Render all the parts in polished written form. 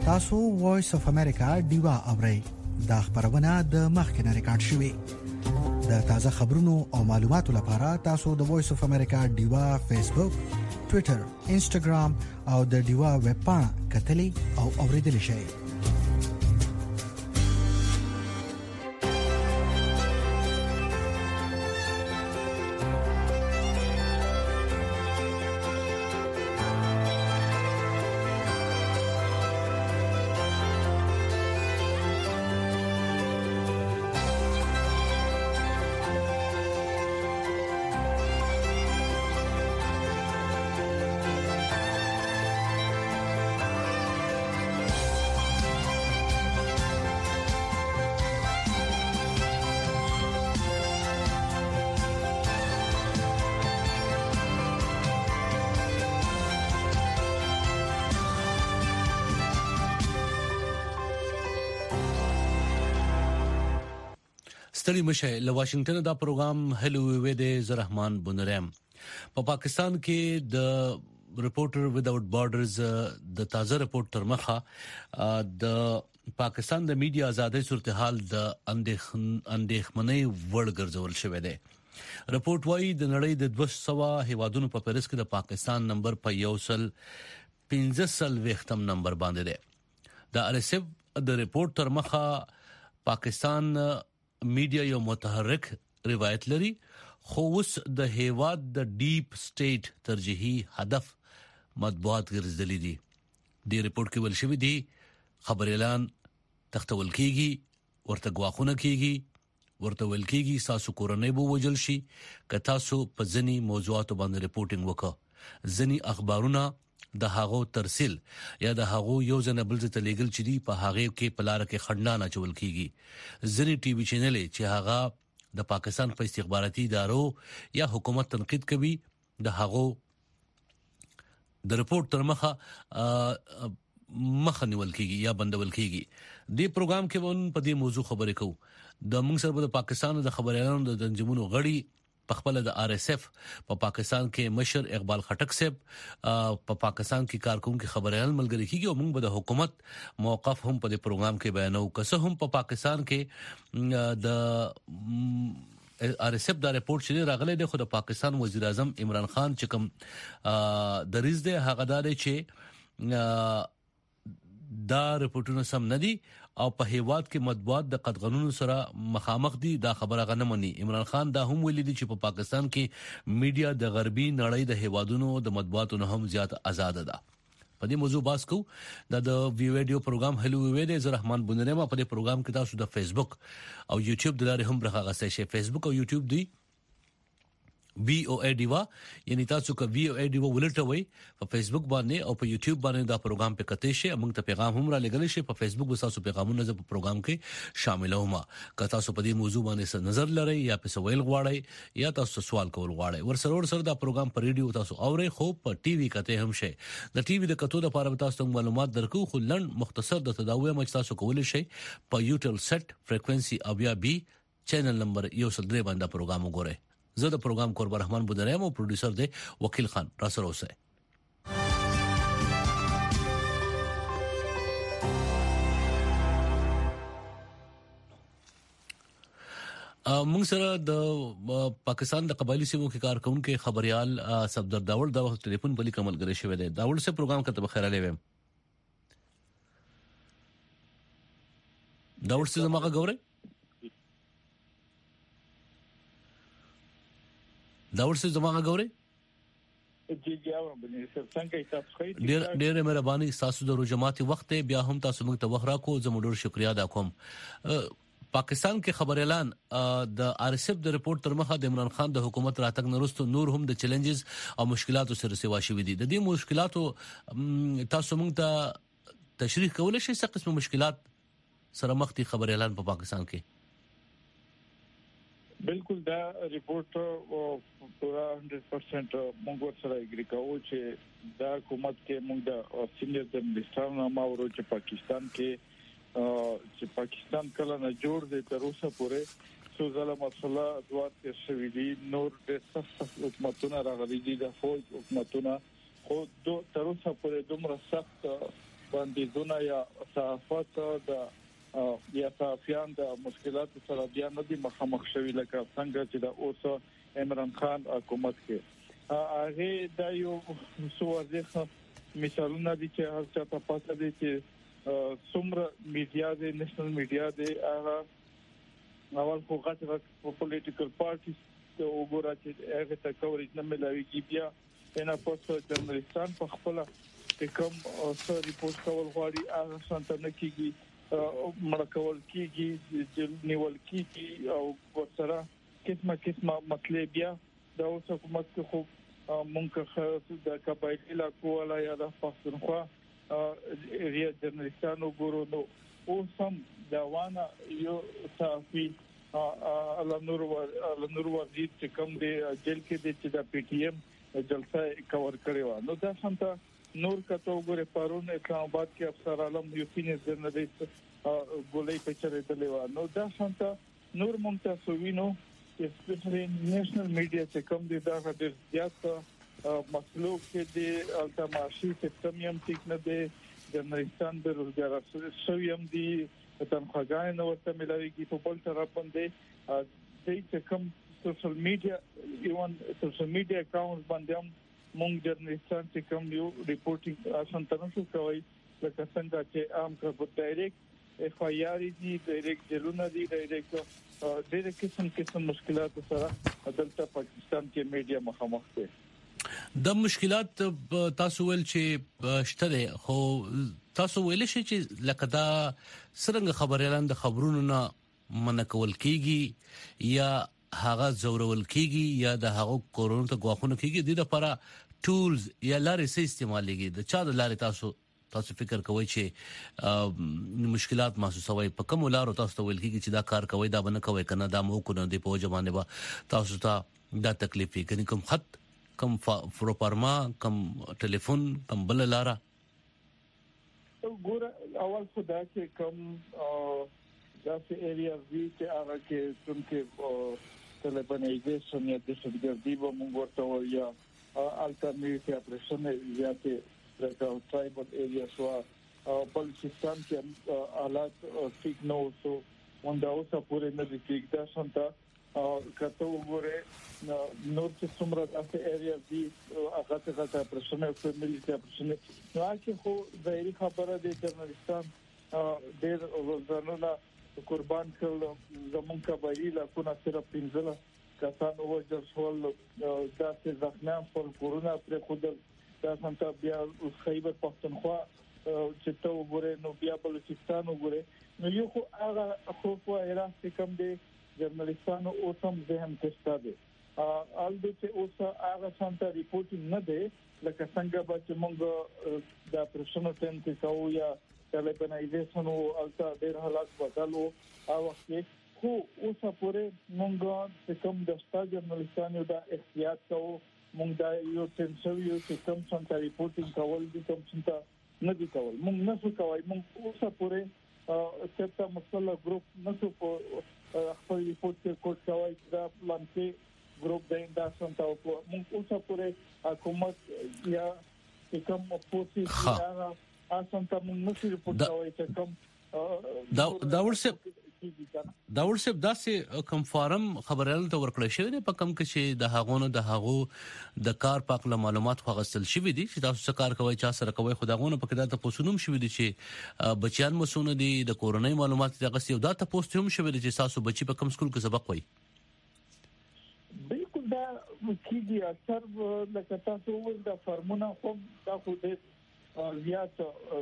تاسو وایس اف امریکا دیوا اورئ دا خبرونه د مخکنه ریکارډ شوې د تازه خبرونو او معلوماتو لپاره تاسو د وایس اف امریکا دیوا فیسبوک ټوئیټر انسټاګرام او د دیوا ویب پاڼه کتلی او اوریدل شئ ستړي مشه له واشنگټن دا پروګرام هلو وی د زرحمان بنرم په پاکستان کې د ریپورټر وداوت بارډرز د تازه ریپورت تر مخه د پاکستان د میډیا آزادۍ صورتحال د اندېښمنۍ وړ ګرځول شوې ده ریپورت وايي د نړۍ د 200 هیوادونو په فهرست کې د پاکستان نمبر په 115 وختم نمبر باندې ده د RSF د ریپورت تر مخه پاکستان میډیا یو متحرک روایت لري خو اوس د هیواد د ډیپ سټیټ ترجیحي هدف مطبوعات ګرځېدلې دي د ریپورت کې ویل شوی دی خبر اعلان تختول کیږي ورته غواخونه کیږي ورته ویل کیږي تاسو کورنۍ بو وجل شي که تاسو په ځنی موضوعاتو باندې ریپورتینګ وکړه ځنی اخبارونه د هغو ترسیل یا د هغو یو ځنه بل څه تلیګل چې دی په هغه کې پلار کې خندانه چول کیږي ځنی ټي وي چینل چې هغه د پاکستان په استخباراتي ادارو یا حکومت تنقید کوي د هغو د ریپورت تر مخه نیول کیږي یا بندول کیږي د پروګرام کې ون په دې موضوع خبرې کوو د موږ سره د پاکستان د خبريالانو د تنظیمونو غړي په خپل د RSF په پاکستان کې مشر اقبال خټک صاحب په پاکستان کې کارکونکو خبريال ملګری کیږي او موږ به د حکومت موقف هم په دې پروګرام کې بیانو که هم په پاکستان کې د RSF دا ریپورت چې راغلی دی خو د پاکستان وزیر اعظم عمران خان چې کوم دریز دی هغه دا دی چې دا ریپورتونه سم ندي او په هیواد کې مطبوعات د قدغنونو سره مخامخ دي دا خبره غنمني عمران خان دا هم ویلي دي چې په پاکستان کې میډیا د غربي نړۍ د هیوادونو د مطبوعاتو نه هم زیات آزاد ده په دې موضوع باس کو د ویډیو پروګرام هلو وی د زرحمان بنرما په دې پروګرام کې تاسو د فیسبوک او یوټیوب د لارې هم راغسته شي فیسبوک او یوټیوب دی VOA دیوا یعنی تاسو کا VOA دیوا ولټوي په فیسبوک باندې او په یوټیوب باندې دا پروګرام په کته شي موږ ته پیغام هم را لګل شي په فیسبوک وساسو پیغامونه په پروګرام کې شامل ومه که تاسو په دې موضوع باندې نظر لرئ یا په سوال غواړئ یا تاسو سوال کول غواړئ ورسره دا پروګرام په ریډیو تاسو اورئ خو په ټي وي کته هم شي د ټي وي د کتو د لپاره تاسو معلومات درکو خو لند مختصر د تداوی مچ تاسو کول شي په یوټل سیټ فریکوئنسي او یا بي چینل نمبر 103 باندې پروګرام وګورئ زه د پروګرام قربان رحمان بودریم او پروډوسر دی وکیل خان را سره اوسه موږ سره د پاکستان د قبایلی سیمو کې کارکونکو خبريال صفدر داول د وخت ټلیفون بلی کمل غره شوی دی داول سے پروګرام کته بخیر علی ویم داول سے زماغه غوره داور سے زمانہ غوري جی اورم بنې سر څنګه تاسو خو ډېر مهرباني تاسو د جماعتي وخت بیا هم تاسو موږ ته وخت راکو زموږ ډېر شکریا ادا کوم پاکستان کې خبر اعلان د RSF د ریپورت تر مخه د عمران خان د حکومت راتګ نورستو نور هم د چیلنجز او مشکلاتو سره سیوا شوې دي د دې مشکلاتو تاسو موږ ته تشریح کولای شئ څه قسم مشکلات سره مخ دي خبر اعلان په پاکستان کې بالکل دا ریپورت پورا 100% موږ سره اګری کوو چې دا حکومت کې موږ د سینیئر د منسټرانو ماورو چې پاکستان کله نه جوړ دی تر اوسه پورې څو ځله مسله دوه تر شوې دي نور د سخت حکومتونو راغلي دي د فوج حکومتونو خو تر اوسه پورې دومره سخت بندیزونه یا صحافت د یا صحافیان د مشکلات سره بیا نه دي مخامخ شوي لکه څنګه چې د اوس عمران خان حکومت کې هغه د یو سوازه مثالونه دي چې هر څه په پاتې دي چې څومره میډیا د نېشنل میډیا د هغه اول خو غټ پولیټیکل پارټیز ته وګورئ چې هغه ته کوریج نه ملایوي بیا نه پوسټ جرنالستان په خپل کوم څه ریپورت کول غواړي هغه څنګه نه کیږي مړکول کیږي چې نیول کیږي او ورسره قسمه مسلې بیا د اوس حکومت کې خو مونږه د قبایلی علاقو ولا یا د پښتونخوا ریاض جرنالستانو ګورو نو اوس هم دا وانه یو صحافي علنور وزیر چې کوم دی جیل کې دی چې د پی ټی ایم جلسه کور کړی و نو دا څنګه نور کته وګوره پرون اسلام آباد کې افسر عالم یوسینز جرنالست ګولې په چره دلې و نو دا څنګه نور ممتاز وینو چې سپیشلی نېشنل میډیا چې کوم دي دا ډېر زیات مسلو کې دي التماشي سیستم یم ټیک نه دي جرنالستان به روزګار شویم دي تنخواګان نو ورته ملایي په بل طرف باندې د چې کوم سوشل میډیا ایون سوشل میډیا اکاونټ باندې مونږ جرنالستان چې کوم یو ریپورټینګ آسان ترنه کوي لکه څنګه چې عام کار ډایرکټ اف آی آر دي ډایرکټ جلونه دي ډایرکټ ډېر قسم مشکلات سره دلته پاکستان کې میډیا مخامخ دي د مشکلات تاسو ول چې شته خو تاسو ویل شي چې لکه دا سرنګ خبريالان د خبرونو نه منکول کیږي یا هغه زورول کیږي یا د هغه کورونو ته غواخونه کیږي د لپاره ټولز یا لارې سي استعمالېږي د چا د لارې تاسو فکر کوئ چې مشکلات محسوسوي په کوم لارو تاسو ویل کیږي چې دا کار کوي دا بنه کوي کنه دا مو کو نه دی په ځمانه با تاسو ته دا تکلیف کوي کوم خط کم فروپرما کم ټلیفون کم بل لاره ګور اول خدا چې کم داسې ایریا وی چې هغه کې څنګه طالبانیزیشن یا دهشتګردي به موږ ورته یا الټرنیټیو اپریشن یا چې د ټرایبل ایریا شو بلوچستان کې حالات ټیک نو سو وندا اوسه پورې نه دي ټیک دا څنګه کته وګوره نو چې څومره داسې ایریا دي هغه څه اپریشن او ملي اپریشن نو چې خو ظاهري خبره دي جرنالستان ډېر روزانه قربان کړل زمون قبایلی لا کو نه صرف پنځله کسانو وجل شول دا چې زخمیان پر کورونا پر خود دا څنګه بیا خیبر پختونخوا چې ته وګوره نو بیا بلوچستان وګوره نو یو خو هغه خو په عراق کې کم دي جرنالستانو اوسم ذهن تشتا دي البته چې اوس هغه څنګه ریپورټینګ نه دي لکه څنګه چې موږ د پرسونل ټیم کې کوو یا طالبانیزیشن او الټا ډېر حالات بدلو او وخت خو اوسه پورې مونږ چې کوم د ستا جرنالستانو د احتیاط کوو مونږ دا یو ټینسوي چې کوم څنګه ریپورټینګ کول دي کوم څنګه نه دي کول مونږ نه څه کوي مونږ اوسه پورې چې مسله ګروپ نه څه په خپل ریپورت کې کوټ کوي دا پلان کې ګروپ د څنګه مونږ اوسه پورې حکومت یا کوم پولیس اسان ته موږ نشو ریپورت کوي چې کوم دا ورسې داسې کوم فارم خبرل ته ورکړی شوی دی په کوم کې چې د هغونو د کار پاک معلومات خو غسل شوی دي چې تاسو څه کار کوي چا سره کوي خداغونه په کده ته پوسونم شوی دي چې بچیان مسونه دي د کورونی معلومات دغه یو دا ته پوسټ هم شوی دي چې تاسو بچی په کوم سکول کې سبق وایي بالکل دا کیږي اکثر لکه تاسو ول د فارمونه خو دا خو دې زیات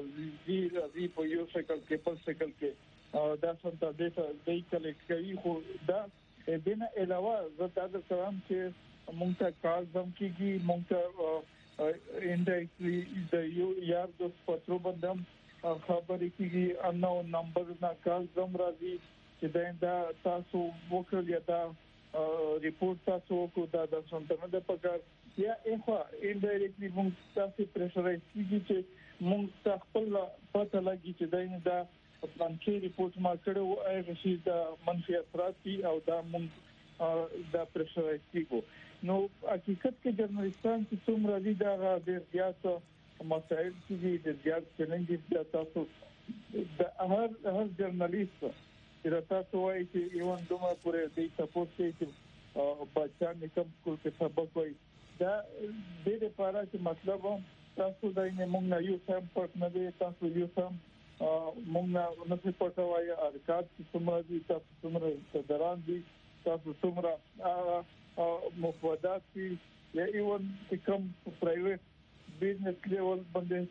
زی په یو شکل کې په شکل کې دا څنګه د کلیکټ کوي خو دا دنه علاوه زه دا کوم چې مونږ ته کال زم کیږي مونږ ته انډایرکټلی د یو یار د پټرو بندم خبرې کیږي انو نمبر نه کال زم راځي چې دا تاسو وکړل یا دا ریپورت تاسو کو دا د څنګه د پکار یا اخوا انډایرکټلی مونږ تاسو پریشرایز کیږي چې مونږ خپل پته لګي چې دا پلان کې ریپورت ما کړو هغه شی دا منفي اثرات دي او دا مونږ دا پریشرایز کیږو نو حقیقت کې جرنالستان چې څومره دي دا ډېر زیات مسائل چې د زیات چیلنجز د تاسو د هر جرنالیست چې تاسو وایي چې ایوان دومره پورې د سپورټ کې بچا نکم سکول کې سبق وایي دا د دې لپاره چې مطلب تاسو د موږ نه یو سم پټ نه دی تاسو یو سم موږ نه څه پټوي ارکات چې څومره دي تاسو څومره صدران دي تاسو څومره مفادات دي یا ایوان کوم پرایویټ بزنس لیول باندې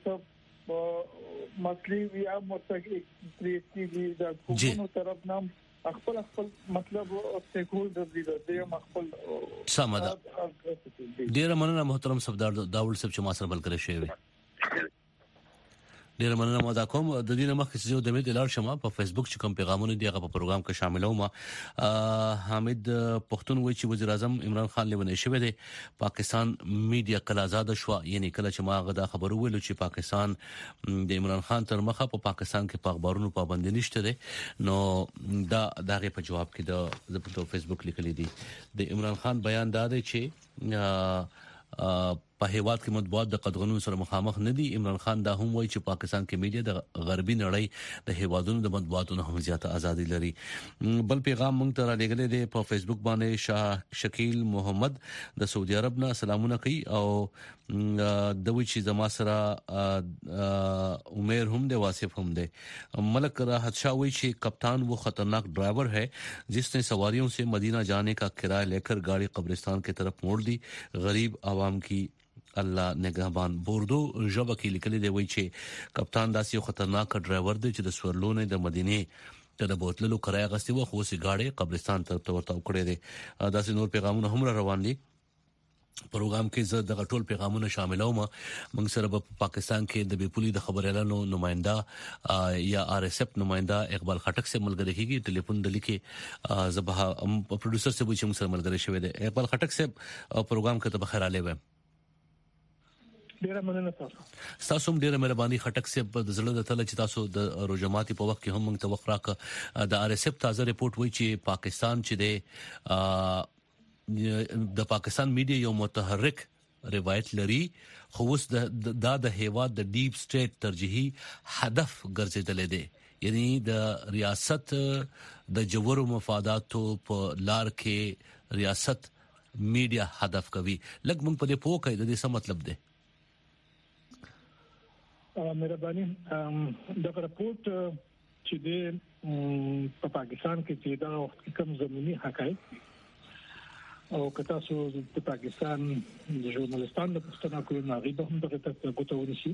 سب مسلې یا مرتکب د کومو طرف نام خپل مطلب سټیک هولډر دي د خپل سمدا ډیر مننه محترم صفدار داول صاحب چې ما سره بل کړی شوی ډیر مننه ما دا کوم د دې مخکې چې د امید لار شمه په فیسبوک چې کوم پیغامونه دی هغه په پروګرام کې شامل وم حامد پښتون وایي چې وزیر اعظم عمران خان لیونه شوی دی پاکستان میډیا کله آزاد شو یعنی کله چې ما غدا خبرو ویلو چې پاکستان د عمران خان تر مخه په پاکستان کې په اخبارونو پابندي نشته دی نو دا دغه په جواب کې د په فیسبوک لیکلي دي د عمران خان بیان دا دی چې په هیواد کې مطبوعات د قدغنونو سره مخامخ نه دي عمران خان دا هم وایي چې پاکستان کې میډیا د غربي نړۍ د هیوادونو د مطبوعاتو نه هم زیاته ازادي لري بل پیغام موږ ته را لګلې دی په فیسبوک باندې شاه شکیل محمد د سعودي عرب نه سلامونه کوي او دوی چې زما سره عمر هم دی واصف هم دی ملک راحت شاه وایي چې کپتان وہ خطرناک ڈرائیور ہے جس نے سواریوں سے مدینہ جانے کا کرایہ لے کر گاڑی قبرستان کی طرف موڑ دی غریب عوام کی الله نگهبان بوردو ژبه کې لیکلي دی وایي چې کپتان داسې یو خطرناک ډرایور دی چې د سورلونې د مدینه ته د بوتلو کرایه غستې و خو سي گاډي قبرستان ته ورته وکړي دي داسې نور پیغامونه هم روان دي پروګرام کې زه د ټول پیغامونه شاملوم موږ سره په پاکستان کې د بیپولي د خبريالانو نمائنده یا آر اس اف نمائنده اقبال خټک سے ملګری کیږي ټلیفون د لیکي زبها پروډوسر سے به چې موږ سره ملګری شوی دی اقبال خټک سے پروګرام کې ته بخیر आले و ډیره مننه تاسو ډیره مهرباني خټک سے د زړه د تل چې تاسو د روزماتي په وخت کې هم موږ ته وخت راک د آر اس اف تازه ریپورت وایي چې پاکستان چې د پاکستان میډیا یو متحرک روایت لري خو اوس د هیواد د ډیپ سټیټ ترجیحي هدف ګرځیدل دي یعنی د ریاست د جوړو مفاداتو په لار کې ریاست میډیا هدف کوي لکه موږ په دې پوه کوي د دې څه مطلب دی مهرباني دا رپورت چې د پاکستان کې چې دا وخت کم زمینی حقایق او کتا سو د پاکستان د ژورنالستانو د پښتنه کولو ناغي به هم دغه ته غوټه ونشي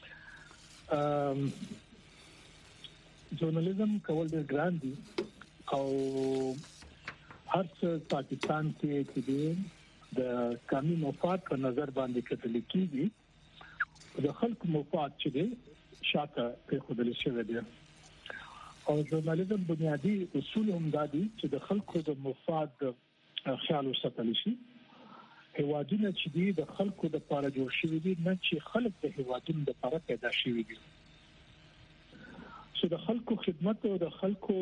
ژورنالیزم کول ډېر ګران دي او هر څه پاکستان کې د قانون مفاد په نظر باندې کتل کیږي د خلکو مفاد چې دی شاته په خودل شوی دی او ژورنالیزم بنیادی اصول هم دادي چې د خلکو د مفاد خیال وساتل شي هوادونه چې دی د خلکو د لپاره جوړ شوی دي نه چې خلک د هوادونو لپاره پیدا شوی دي چې د خلکو خدمت او د خلکو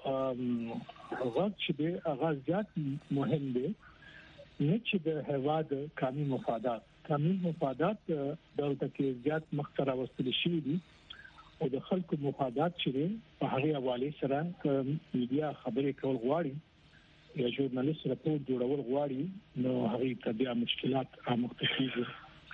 غږ چې دی هغه زیات مهم دی نه چې د هواد قانوني مفادات دلته کې زیات مختره وستل شي دي او د خلکو مفادات چې په هغه حواله سره میډیا خبرې کول غواړي یا ژورنالیست راپور جوړول غواړي نو هغه ته بیا مشکلات مختلفي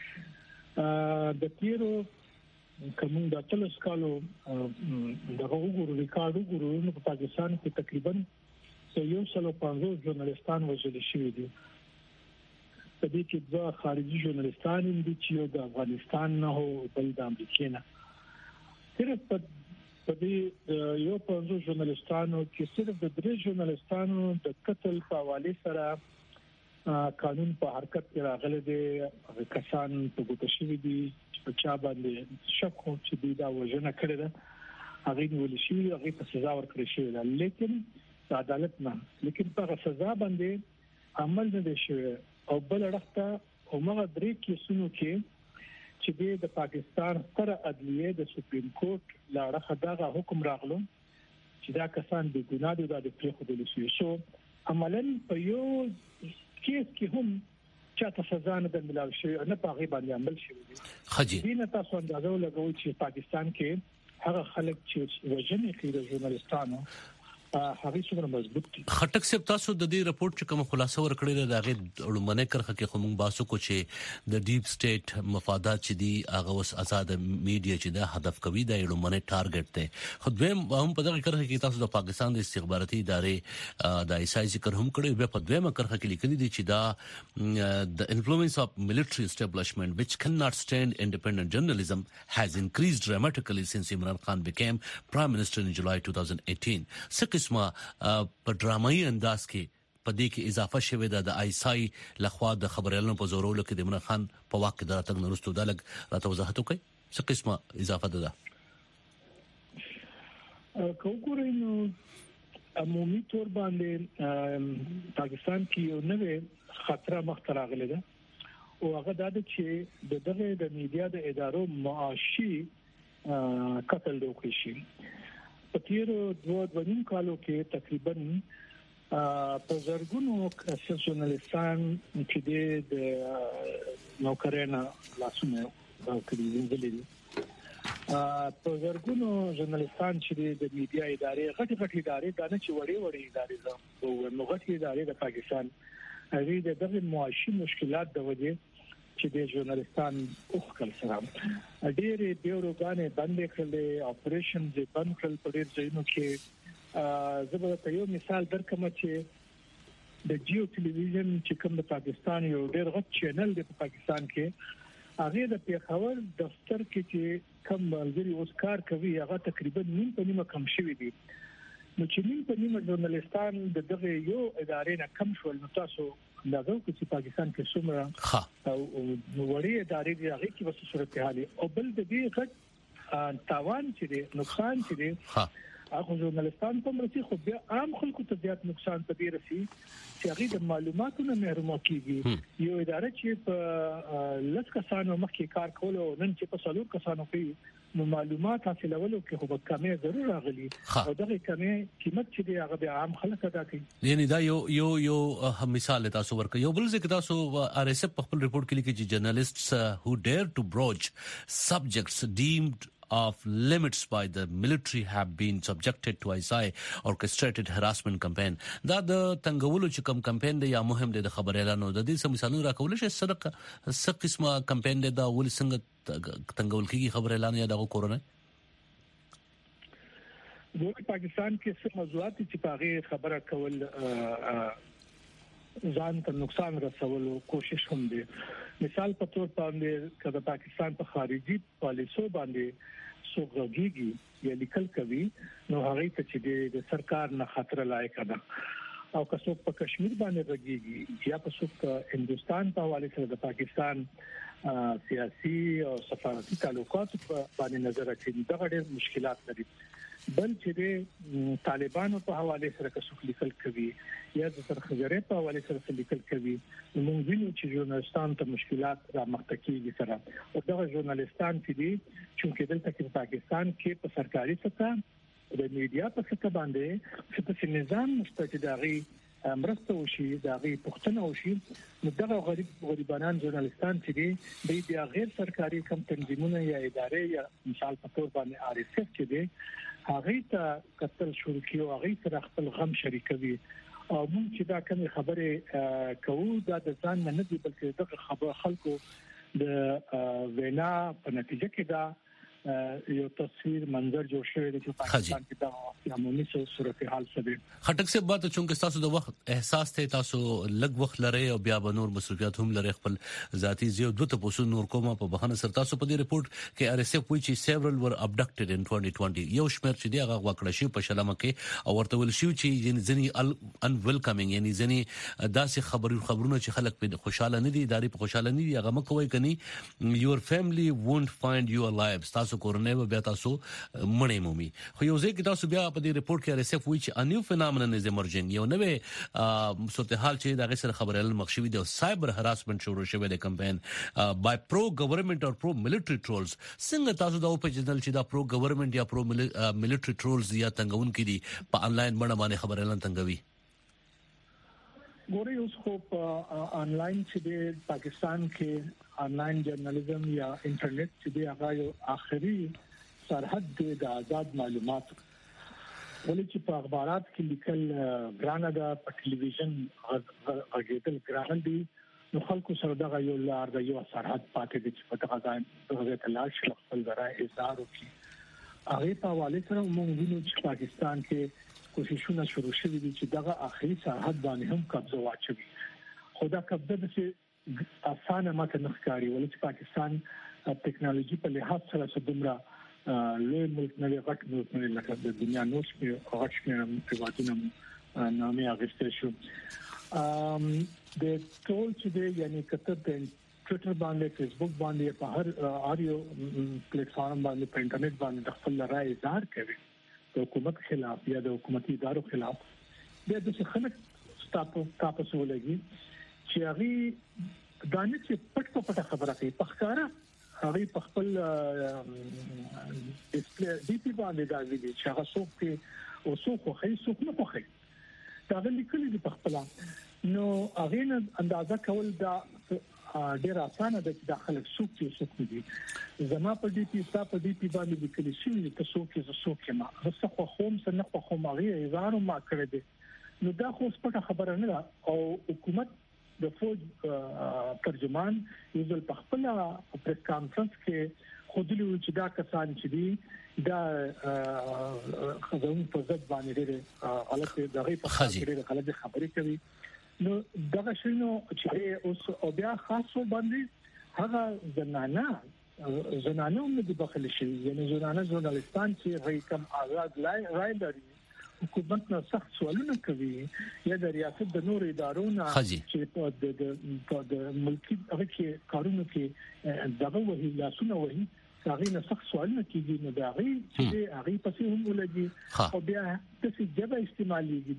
د تیرو کوم د تلس کالو دغه وګورو ریکارډ وګورو نو په پاکستان کې تقریبا 150 ژورنالستان وژل شوي دي په دې کې د خارجي ژورنالستان دي چې د افغانستان نه او بل د امریکا نه صرف په دې یو 50 ژورنالستانو کې صرف د 3 ژورنالستانو د قتل په حواله سره قانون په حرکت کې راغلي دي کسان په ګوته شوي دي چې چا باندې شک خو چې دا وژنه کړې ده هغه نیول شي هغه په سزا ورکړي شي لیکن عدالت نه لیکن په سزا باندې عمل نه دي شوی او بل رخته همغه درې کیسونو کې چې د پاکستان ستر عدلیه د سپریم کورټ لاړه دغه حکم راغلو چې دا کسان د ګناه د پرې خودل شي شو عملاً په یو کیس کې هم چاته سزا نه د ملاوي شي نه پاغي باندې عمل شي خجي دینه تاسو اندازو لګوي چې پاکستان کې هغه خلک چې وژنې کوي ژورنالستانو هغه څومره مضبوط دي. خټک صاحب تاسو د دې رپورت چې کوم خلاصه ورکړی دی دا غي لمنه کرخه کې کوم باسو کو چې د ډیپ سټیټ مفادات چې دی هغه وس آزاد میډیا چې دا هدف کوي د لمنه ټارګټ ته خو دویم هم په دغه کرخه کې تاسو د پاکستان د استخباراتي ادارې د ایسای ذکر هم کړی و په دویمه کرخه کې لیکلي دي چې دا the influence of military establishment which cannot stand independent journalism has increased dramatically since Imran Khan became prime minister in July 2018. قسمه په ډرامایي انداز کې په دې کې اضافه شوه د آیسای لخوا د خبريالانو په زورولو کې د عمران خان په واقع د راتګ نورستو د لګ راته وضاحت وکړي څه قسمه اضافه ده کوګورینو عمومي تور باندې پاکستان کې یو نوې خطر مخ راغلی ده او هغه د چې دغه د میډیا د ادارو معاشي قتل دوکې شي په تیرو 2.5 کالو کې تقریبا په زرګونو ژورنالستان چې د نوکرانه لاسونه کړي دي په زرګونو ژورنالستان چې د میډیا ادارې غټ ادارې دا نه چې وړي ادارې ده او نو غټ ادارې د پاکستان هغه د معاشي مشکلات د وجه چې د ژورنالستان اوخکل سره ډېرې بیوروګانې بندې کړلې اپریشن یې بند کړل په ډېر ځایونو کې زه به یو مثال درکم چې د جیو ټلویزیون چې کوم د پاکستان یو ډېر غټ چینل دی په پاکستان کې هغه د پیښور دفتر کې چې کوم ملګری اوس کار کوي هغه تقریبا نیمه کم شوی دی نو چې نیمه ژورنالستان دغه یو ادارې نه کم شول نو تاسو اندازو چې پاکستان کې څومره او وړي ادارې دي هغه کې وسه صورتحال او بل د دې غټ تاوان چې دی نقصان چې دی هغه ژورنالستان په مرسته خو بیا عام خلکو ته زیات نقصان پدې رسي چې هغه د معلوماتو نه محروم کیږي یو اداره چې په لږ کسانو مخکې کار کول او نن چې په څلور کسانو کې نو معلومات حاصلولو کې خو به کمه ضرور راغلي او دغه کمه قیمت چې دی هغه به عام خلک ادا کوي یعنی دا یو مثال تاسو ورکړ یو بل ځکه تاسو آر اس ایف په خپل ریپورت کې لیکي چې جرنالستس who dare to broach subjects deemed of limits by the military have been subjected to ISI orchestrated harassment campaign دا د تنګولو چې کوم کمپاین دی یا مهم دی د خبريالانو د دې مثالونه راکول شي سره څه قسمه کمپاین دی دا ول څنګه تنګول کیږي خبريالانو یا د کورونه د پاکستان کې څه موضوعات چې پاغه خبره کول ځان ته نقصان رسولو کوشش هم دي مثال په تور باندې کله پاکستان په خارجي پالیسو باندې سوګږي یا لیکل کوي نو هغه ته چې د سرکار نه خطر لایق ده او که څوک په کشمیر باندې راګيږي یا په څوک هندستان په حواله سره د پاکستان سیاسي او سفارتي تعلقات باندې نظر اچوي دا ډېر مشکلات لري بل چې طالبانو په حواله سره څوک لیکل کوي یا د سرخجرې په حواله سره لیکل کوي موږ وینو چې ژورنالستان ته مشکلات را مخ کیږي سره او دا ژورنالستان چې دي چې دلته کې پاکستان کې په سرکاري سطح د میډیا په سطح باندې چې نظام مستجداري مرسته وشي دا غي پښتنه وشي نو دا غریبانان ژورنالستان چې دي د غیر سرکاري کم تنظیمونه یا ادارې یا مثال په تور باندې آر اس ایف چې دي هغه ته قتل شروع کیو هغه سره خپل غم شریکوي او موږ چې دا کوم خبره کوو دا د ځان نه دی بلکې د خبر خلکو د وینا په نتیجه کې دا یو تصویر منظر جوړ شوی دی چې پاکستان کې د عمومي صورتحال سره خټک سے بات چونکه تاسو د وخت احساس ته تاسو لږ وخت لري او بیا به نور مصروفیات هم لري خپل ذاتی زیو دوه تاسو نور کومه په بهانه سره تاسو په دې ریپورت کې آر اس ایف وایي چې several were abducted in 2020 یو شمیر چې دی هغه وکړه شي په شلمه کې او ورته ول شي چې ځنی unwelcoming یعنی ځنی داسې خبرونه چې خلک په خوشاله نه دي ادارې په خوشاله نه دي هغه مکوې کني your family won't find you alive تاسو کورونه بیا تاسو مړې مومي خو یو ځکه تاسو بیا په دې ریپورت کې آر اس ایف وایي چې a new phenomenon is emerging یو نوې صورتحال چې د غیر خبريال مخشوي د سایبر هراسمنت شروع شوی د کمپاین by pro government or pro military trolls څنګه تاسو دا په جنرال چې دا pro government یا pro military trolls یا تنګون کړي په انلاین باندې خبريالان تنګوي ګوري اوس خو آنلاین چې د پاکستان کې آنلاین جرنالیزم یا انټرنیټ چې د هغه یو آخري سرحد د آزاد معلومات ولې چې په اخبارات کې لیکل ګرانه ده په ټلویزیون غږیدل ګران دي نو خلکو سره دغه یو لار د یو سرحد پاتې دي چې په دغه ځای دغه تلاش خپل درای اظهار وکړي هغه په حواله سره موږ وینو چې پاکستان کې کوششونه شروع شوي دي چې دغه اخري سرحد باندې هم قبضه واچوي خدا قبضه د اسانه ماته نخکاری ولې چې پاکستان ټکنالوژي په لحاظ سره څومره لوی ملک نه غټ ملک نه لکه د دنیا نور شمیر غټ شمیر پرواتونه نامې اغسته شو د ټول چې دی یعنی کته د ټویټر باندې فیسبوک باندې په هر اړیو پلیټ فارم باندې په انټرنیټ باندې د خپل رائے اظهار کوي د حکومت خلاف یا د حکومتي ادارو خلاف د خلک تاسو ولګي چې هغه دانه چې پټ خبره کوي په ښکارا هغه په خپل ډسپلی ډي پی باندې دا ویلي چې هغه څوک او څوک خو څوک نه خوخي دا لیکلي دي په خپل نو هغه اندازه کول دا ډیر اسانه ده چې داخله څوک دي زما په ډي پی په ډي پی باندې لیکلي شي چې څوک ما زه خو هم څنګه خو هغه ایزارو ما کړی دي نو دا خو سپټه خبره نه ده او حکومت د فوج ترجمان یوزل په خپل پریس کانفرنس کې خودلی چې دا کسان چې دي دا خزون په ځد باندې لري غلط دغه په خاطر غلط خبرې کوي نو دغه شنو چې اوس او بیا خاصو باندې هغه زنانه هم د داخل شي یعنی زنانه ژورنالستان چې هغه کم آزاد رائے لري حکومت نه سخت سوالونه کوي یا د ریاست د نور ادارو نه چې په د ملکی هغه کې کارونه کې دغه وهي لاسونه وهي هغه نه سخت سوالونه کوي نو دا چې هغه پسې هم ولګي او بیا د جبه استعماليږي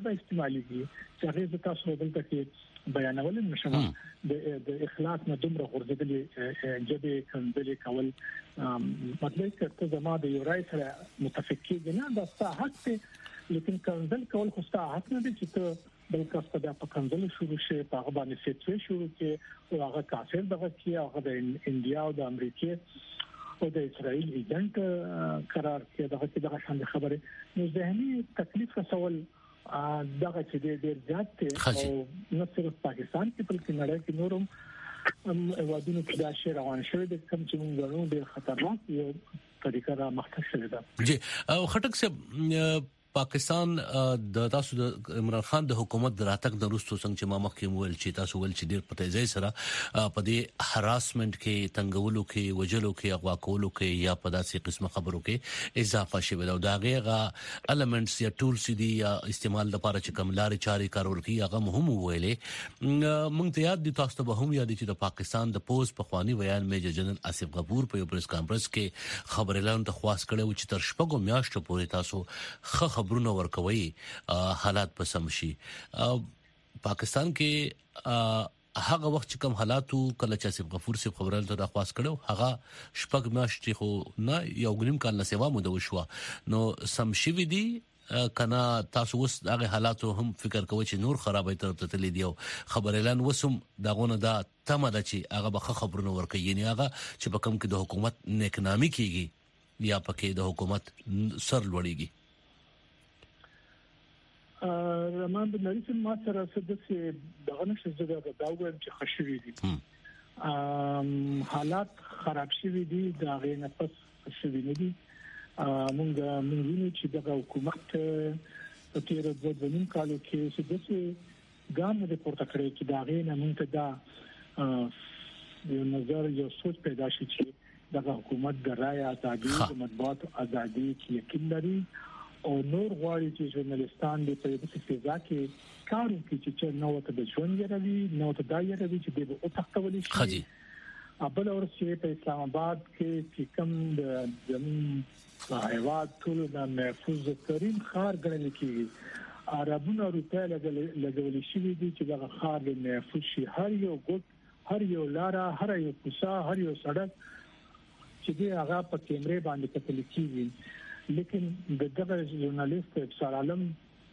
چې هغه تاسو دلته کې بیانول نشم د اخلاص نه دومره غورځېدلې جبه کندلې کول مطلب چې زما د یو رائے سره متفق کېږي نه دا صحت لیکن کنزل کول خو حق نه دي چې ته بل کس په دغه کنزل شروع شي په هغه باندې فتوی شروع کې او هغه کافر دغه کې هغه د انډیا او د امریکا او د اسرائیل ایجنټ قرار کې دغه شان خبره نو ذهني تکلیف رسول دغه چې ډېر زیات دی او نه صرف پاکستان کې بلکې نړۍ کې نورم وادونو کې دا شی روان شوی د کوم چې موږ غواړو ډېر خطرناک یو طریقه را مخته شوی ده جی او خټک سے پاکستان د تاسو د عمران خان د حکومت دراتک د روستو څنګه چې ما مخکې ویل چې تاسو ول چې ډیر پته ځای سره په دې هراسمنت کې تنګولو کې وجلو کې اغوا کولو کې یا په داسې قسمه خبرو کې اضافه شوی دا غیغه المنټس یا ټولز دي یا استعمال لپاره چې کوم لارې چاري کارول کی هغه مهم ویلې مونږ ته یاد دي تاسو ته هم یاد دي چې د پاکستان د پوز په خواني بیان میجر جنرال آصف غفور په یو پریس کانفرنس کې خبر اعلان ته خواست کړو چې تر شپږو میاشتو پورې تاسو خبرونه ورکوي حالات په سمشي پاکستان کې هغه وخت چې کوم حالاتو کله چې آصف غفور سے خبرونه ته خواست کړو هغه شپږ میاشتې خو نه یو غنیم کال نه سیوا مو د وشو نو سمشي ودی کنا تاسو اوس هغه حالاتو هم فکر کوئ چې نور خرابې تر ته تللی دی خبر اعلان وسم داغونه دا تمه ده چې هغه به خبرونه ورکوي یعنی هغه چې په کوم کې د حکومت نیکنامي کیږي یا پکې د حکومت سر لوړیږي رمان د نړۍ ما سره سدسه دغه نشه زګه دا وګورم چې خشوي دي حالات خراب شوي دي دا غي نفس شوي نه دي موږ چې د حکومت په تیر د ځینو کالو کې سدسه ګام د پورته کړی چې دا غي نه موږ دا یو نظر یو سوچ پیدا شي چې د حکومت د رائے ازادي د مطبوعات ازادي کې یقین لري او نور غواړي چې ژورنالستان د په دې فضا کې کار وکړي چې نو ته د ژوند یې نو ته دا یې چې د او تختول شي ابل اور چې په اسلام آباد کې کوم د زمين هیواد ټول د محفوظ ترين خار ګڼل کېږي عربونه روپیا لګول شي دي چې دا خار د محفوظ شي هر یو ګوت هر یو لاره هر یو کوڅه هر یو سړک چې دی هغه په کیمرې باندې کتل کېږي لیکن دغه ژورنالیست افسر عالم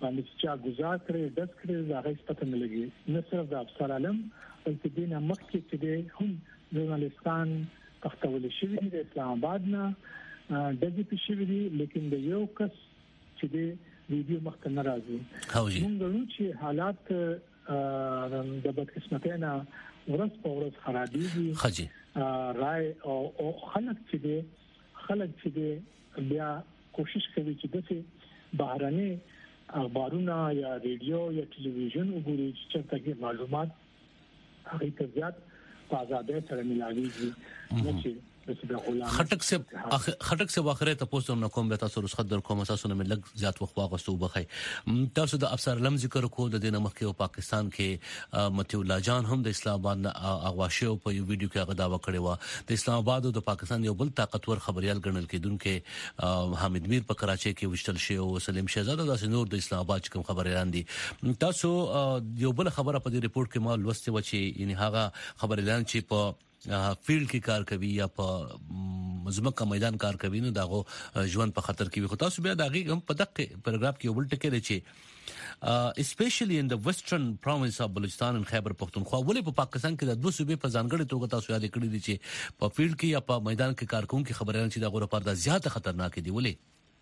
باندې چې گزار کړي د کړي هغه ستته نه لګي نه صرف د افسر عالم بلکې دینه مخکې چې هم ژورنالستان تختول شوی د اسلام آباد نه د دې په شوی دي لیکن د یو کس چې د ویډیو مخته ناراضي موږ غواړو چې حالات د بدقسمتۍ نه ورځ په ورځ خرابېږي راي او خلک چې بیا کوشش کوي چې د بهراني اخبارونه یا ریډیو یا ټلویزیون وګوري چې څنګه معلومات هغه ته زیات په آزادۍ سره ملاويږي نو چې خټک سے واخره تاسو نو کوم به تاسو رخصت در کوم تاسو نه لګ زیات وخت واغستو بخای تاسو د افسر علم ذکر کو د دینه مخ کې پاکستان کې متي الله جان هم د اسلام آباد اغواشه په یو ویډیو کې هغه داوا کړی و د اسلام آباد او د پاکستان یو بل طاقتور خبريال ګڼل کېدونکو حامد میر په کراچي کې وشتل شي او سلیم شهزاده د نور د اسلام آباد کوم خبريالان دي تاسو یو بل خبره په دې ریپورت کې ما لوسته و چې یعنی هغه خبريالان چې په فیلډ کې کار کوي یا په مزمکه میدان کار کوي نو داغه ژوند په خطر کې وي خو تاسو بیا داغه هم په دغه پاراګراف کې ولټ کړئ چې especially in the western province of Balochistan and Khyber Pakhtunkhwa ولې په پاکستان کې د دوه صوبې په ځانګړي توګه تاسو یاد کړی دي چې په فیلډ کې یا په میدان کې کارکونکو خبريان چې دغه لپاره د زیات خطرناک دي ولې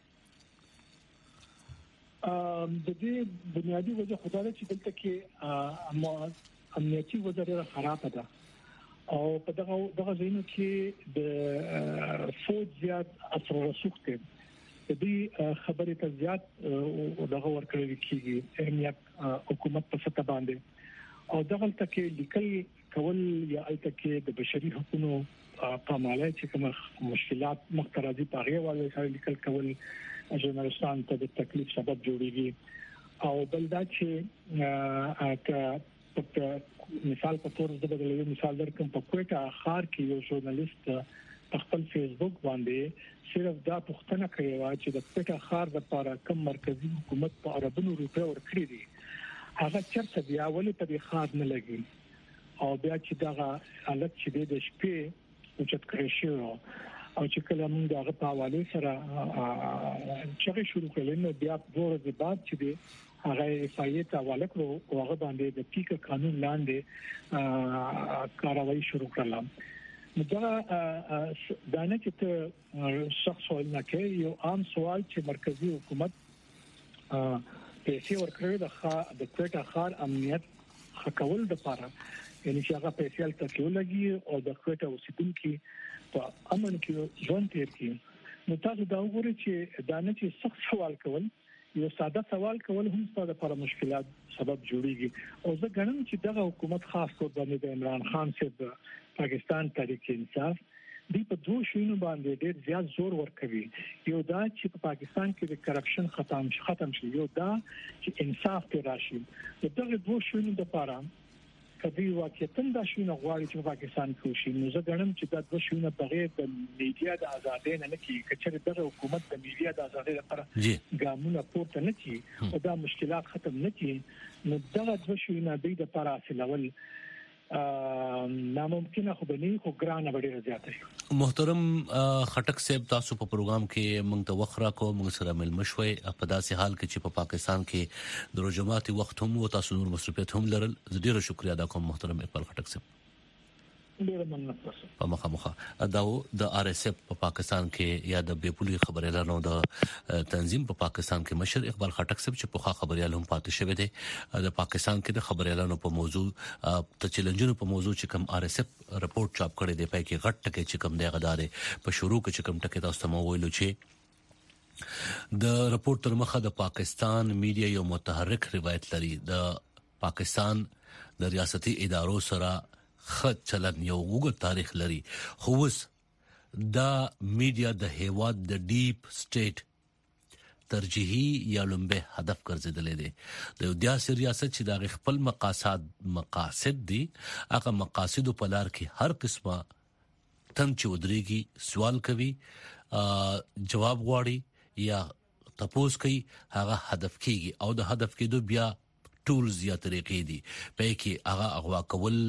د دې بنیادی وجه خدای چې دلته کې امنیتي وضعیت خراب ده او په دغه ځینو کې د فوج زیات اثر رسوخته دې خبرې ته زیات دغه ورکړل کېږي اهمیت حکومت په سطح باندې او دغه تکي لیکل کول یا التکي د بشري حقوقو په مالي چې کوم مشکلات مختلفي پاغي والي سره لیکل کول ژورنالستان ته د تکلیف سبب جوړيږي او بل دا چې مثال په تور د بدلې مثال درکم په کوټه خار کې یو ژورنالیست په خپل فیسبوک باندې صرف دا پوښتنه کوي چې د کوټه خار د لپاره کوم مرکزی حکومت په عربونو روپیا ورکړي دي هغه چرته بیا ولې په دې خار نه لګي او بیا چې دا حالت چې د شپې او چې کړی شو او چې کله موږ دغه په حواله سره چې شروع کړل نو بیا دوه ورځې بعد چې هغه فایده حواله کړو او هغه باندې د پیک قانون لاندې کاروایی شروع کړل نو دا چې شخص ولنه کې یو عام سوال چې مرکزی حکومت پیسې ورکړي د کوټه خار امنیت خکول د لپاره یعنی چې هغه پیسې تل لګي او د کوټه اوسیدونکو په امن کې ژوند تیر کړي نو تاسو دا وګورئ چې دا نه چې سخت سوال کول یو ساده سوال کول هم ستاسو لپاره مشکلات سبب جوړيږي او زه ګڼم چې دغه حکومت خاص طور باندې د عمران خان صاحب پاکستان تحریک انصاف دی په دوه شینو باندې ډېر زیات زور ورکوي یو دا چې په پاکستان کې د کرپشن ختم شي یو دا چې انصاف ته راشي دغه دوه شینو لپاره کدی واقعیتاً دا شونه غواړي چې پاکستان کې شي نو زه ګڼم چې دا د شونه بغیر د میډیا د ازادۍ نه کیږي چې دغه حکومت د میډیا د ازادۍ لپاره ګامونه پورته نه کړي او دا مشکلات ختم نه کړي نو دغه د شونه د لپاره حاصلول ناممکنه خو بني خو ګرانه ډیره زیاته محترم خټک صاحب تاسو په پروګرام کې موږ ته وخره کو موږ سره مل مشوي په داسې حال کې چې په پاکستان کې د روزماتي وخت هم او تاسو نور مصروفیت هم لرل ډیره شکریا ادا کوم محترم اقبال خټک صاحب ډیره مننه تاسو په مخه داو د آر اس اف په پاکستان کې یا د بیپولي خبريالانو د تنظیم په پاکستان کې مشر اقبال خټک صاحب چې په خبريال هم پاتې شوی دی د پاکستان کې د خبريالانو په موضوع ته چیلنجونو په موضوع چې کوم آر اس اف رپورت چاپ کړی دی په کې غټ ټکی چې کوم دی غدارې په شروع کې چې کوم ټکی تاسو ته ویلو چې د رپورت تر مخه د پاکستان میډیا یو متحرک روایت لري د پاکستان د ریاستي ادارو سره خط چلن یو وګړو تاریخ لري خو اوس دا میډیا د هیواد د ډیپ سټیټ ترجیحي یا لومبه هدف ګرځیدل دي د داسې ریاست چې د خپل مقاصد دي هغه مقاصد په لار کې هر قسمه تم چې ودرېږي سوال کوي جواب غواړي یا تپوس کوي هغه هدف کېږي او د هدف کېدو بیا ټولز یا طریقې دي په کې هغه اغوا کول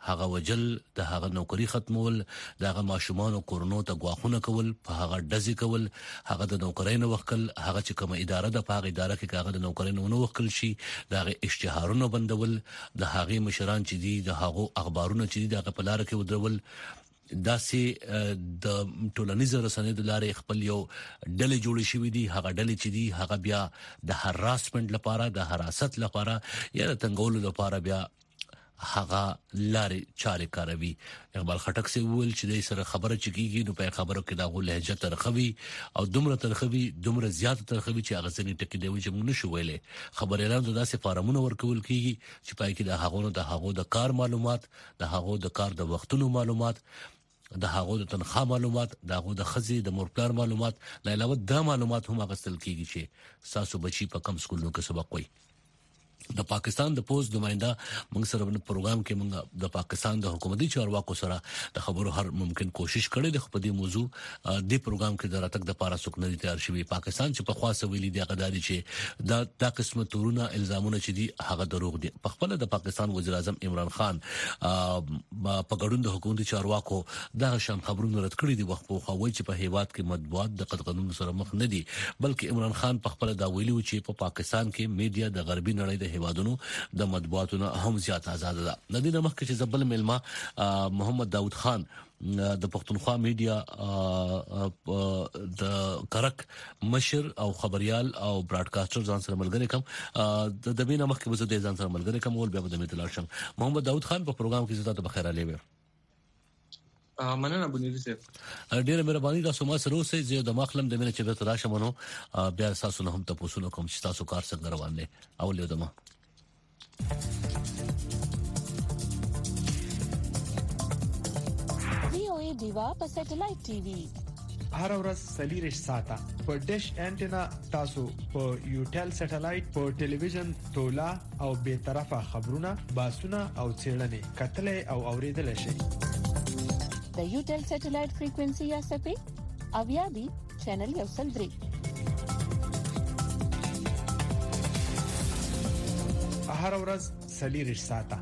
هغه وجل د هغه نوکری ختمول د هغه ماشومان او کورونو ته غواخونه کول په هغه دزي کول هغه د نوکرینو وکل هغه چې کومه اداره د پاغه اداره کې هغه د نوکرینو نو وکل شي د هغه اشتهارونه بندول د هغه مشران چې دي د هغه اخبارونه چې دي د پلار کې ودرول داسې د ټولنیزو رسنیو د لارې خپل یو ډلې جوړې شوې دي هغه ډلې چې دي هغه بیا د هراسمنت لپاره د حراست لپاره یا د تنګولو لپاره بیا هغه لارې چارې کاروي. اقبال خټک سي ویل چې د سره خبره چکیږي نو په خبرو کې دا لهجه ترخوي او دومره ترخوي دومره زیات ترخوي چې هغه ځنی ټکی دی چې موږ نشو ویلې خبر اعلان داسې فارمونه ورکول کیږي چې پای کې د هغو د کار معلومات د هغو د کار د وختونو معلومات د هغو د تنخواه معلومات د هغو د خزي د مورپلار معلومات نه علاوه د معلومات هم غسل کیږي چې ساسو بچي په کم سکولونو کې سبق وایي. د پاکستان د پوز نمائنده موږ سره په پروګرام کې موږ د پاکستان د حکومتي چارواکو سره د خبرو هر ممکن کوشش کړې د خپل موضوع د پروګرام کې دراتک د پارا سکنري تیار شوی پاکستان چې په خاصه ویلي دی غداري چې دا قسمه تورونه الزامونه چې دي هغه دروغ دي. په خپل د پاکستان وزیر اعظم عمران خان په ګډون د حکومتي چارواکو دا شان خبرونه رد کړې دي وخت په خوي چې په هیواد کې مطبوعات د قانون سره مخ نه دي بلکې عمران خان په خپل دا ویلي چې په پاکستان کې میډیا د غربي نړۍ هیوادونو د مطبوعاتونو هم زیات آزاد ده. د دې مخکې چې زبل ملما محمد داود خان د پښتونخوا میډیا د کرک مشر او خبريال او براډکاسټر ځان سره ملګری کوم د دبینه مخکې وزو د ځان سره ملګری کوم ول بیا د میتلار شم محمد داود خان په پروګرام کې زړه ته بخیر علي وي. مننه بنيري صاحب ډیره مهرباني تاسو ما سره اوسئ زه د مخلم د مینه چې به ترا شمنو بیا تاسو نه هم تاسو کوم چې تاسو کار څنګه روان دي او له دمه VOA دیوا په سټلایټ ټي وي هر ورځ سلیریش ساته په ډیش انټینا تاسو په یوټل سټلایټ په ټلویزیون تولا او به طرفه خبرونه باسونه او چیرنې کتلې او اوریدل شي. د یوټل سټلایټ فریکوئنسي یا سپې اویا دی چینل یو سل درې هر ورځ سلیریش ساته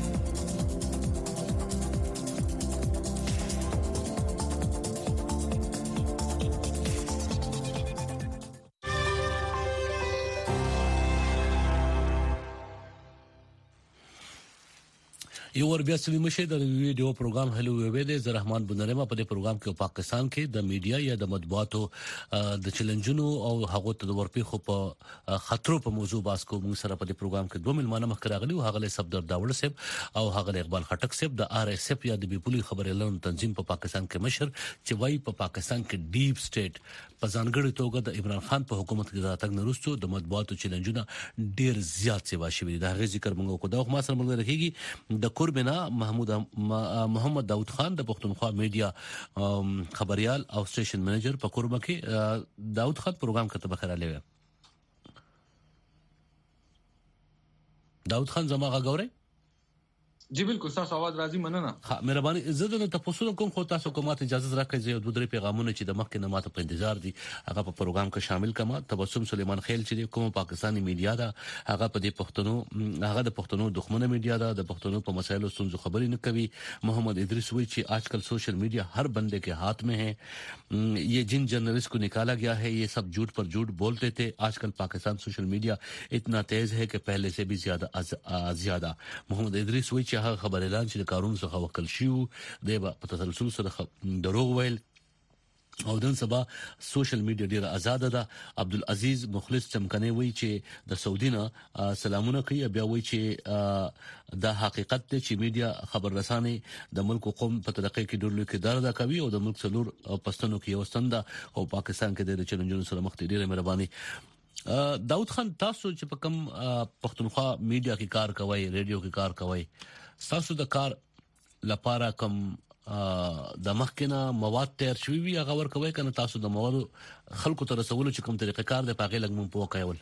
یو ور بیا سوي مشه د ویډیو پروګرام هلو وی د زرحمان بنرما په دې پروګرام کې پاکستان کې د میډیا یا د مطبوعاتو د چیلنجونو او هغه د ورپی خو په خطرو په موضوع باس کو موږ سره په دې پروګرام کې دوه ملمانه مخ راغلي او هغه صفدر داوړ صاحب او هغه اقبال خټک صاحب د آر اس اف یا د بیپولي خبري اعلان تنظیم په پاکستان کې مشر چې وایي په پاکستان کې ډیپ سټیټ په ځانګړي توګه د عمران خان په حکومت کې راتګ نرستو د مطبوعاتو چیلنجونه ډیر زیات سیوا شوی دا غي ذکر موږ کو دا خو ما سره موږ راکېږي د قربنا محمد داود خان د پښتونخوا میډیا خبريال او سټیشن منیجر په قربه کې داود خان پروګرام کته بخیر علي داود خان زما غوړې جی بالکل تاسو आवाज راځي مننه ها مهرباني زه د تاسو کوم خو تاسو کومه اجازه راکړئ زه دوه درې پیغامونه چې د مخکې نه ماته په انتظار دي هغه په پروګرام کې شامل کما تبسم سلیمان خیل چې کوم پاکستانی میډیا دا هغه په دې پښتنو هغه د پښتنو دښمنه میډیا دا د پښتنو په مسایلو ستونزو خبرې نه کوي. محمد ادریس وی چې आजकल social media हर बंदे के हाथ में है ये जिन जर्नलिस्ट को निकाला गया है ये सब झूठ पर झूठ बोलते थे. आजकल पाकिस्तान सोशल मीडिया इतना तेज है कि पहले से भी ज्यादा محمد ادریس وی چې خبر اعلان چې د کارونو څخه وکړل شو د په تسلسل سره دروغ ویل او دن سبا سوشل میډیا ډیره آزاد ده. عبدالعزیز مخلص چمکنه وی چې د سعودینا سلامونه کوي بیا وی چې دا حقیقت دی چې میډیا خبر رسانه د ملک قوم په طریقې کې ډول کې دردا کوي او د ملک څلور پښتنو کې وستنده او پاکستان کې د چیلنجونو سره مخ دي. ډیره مهرباني داود خان تاسو چې په کوم پښتونخوا میډیا کې کار کوي ریډیو کې کار کوي تاسو د کار لپاره کوم د مخکنه مواد تیار شوی وي هغه ورکوي کنه تاسو د مواد خلکو ته رسولو چې کوم طریقه کار د پاګې لګمون پوه کوي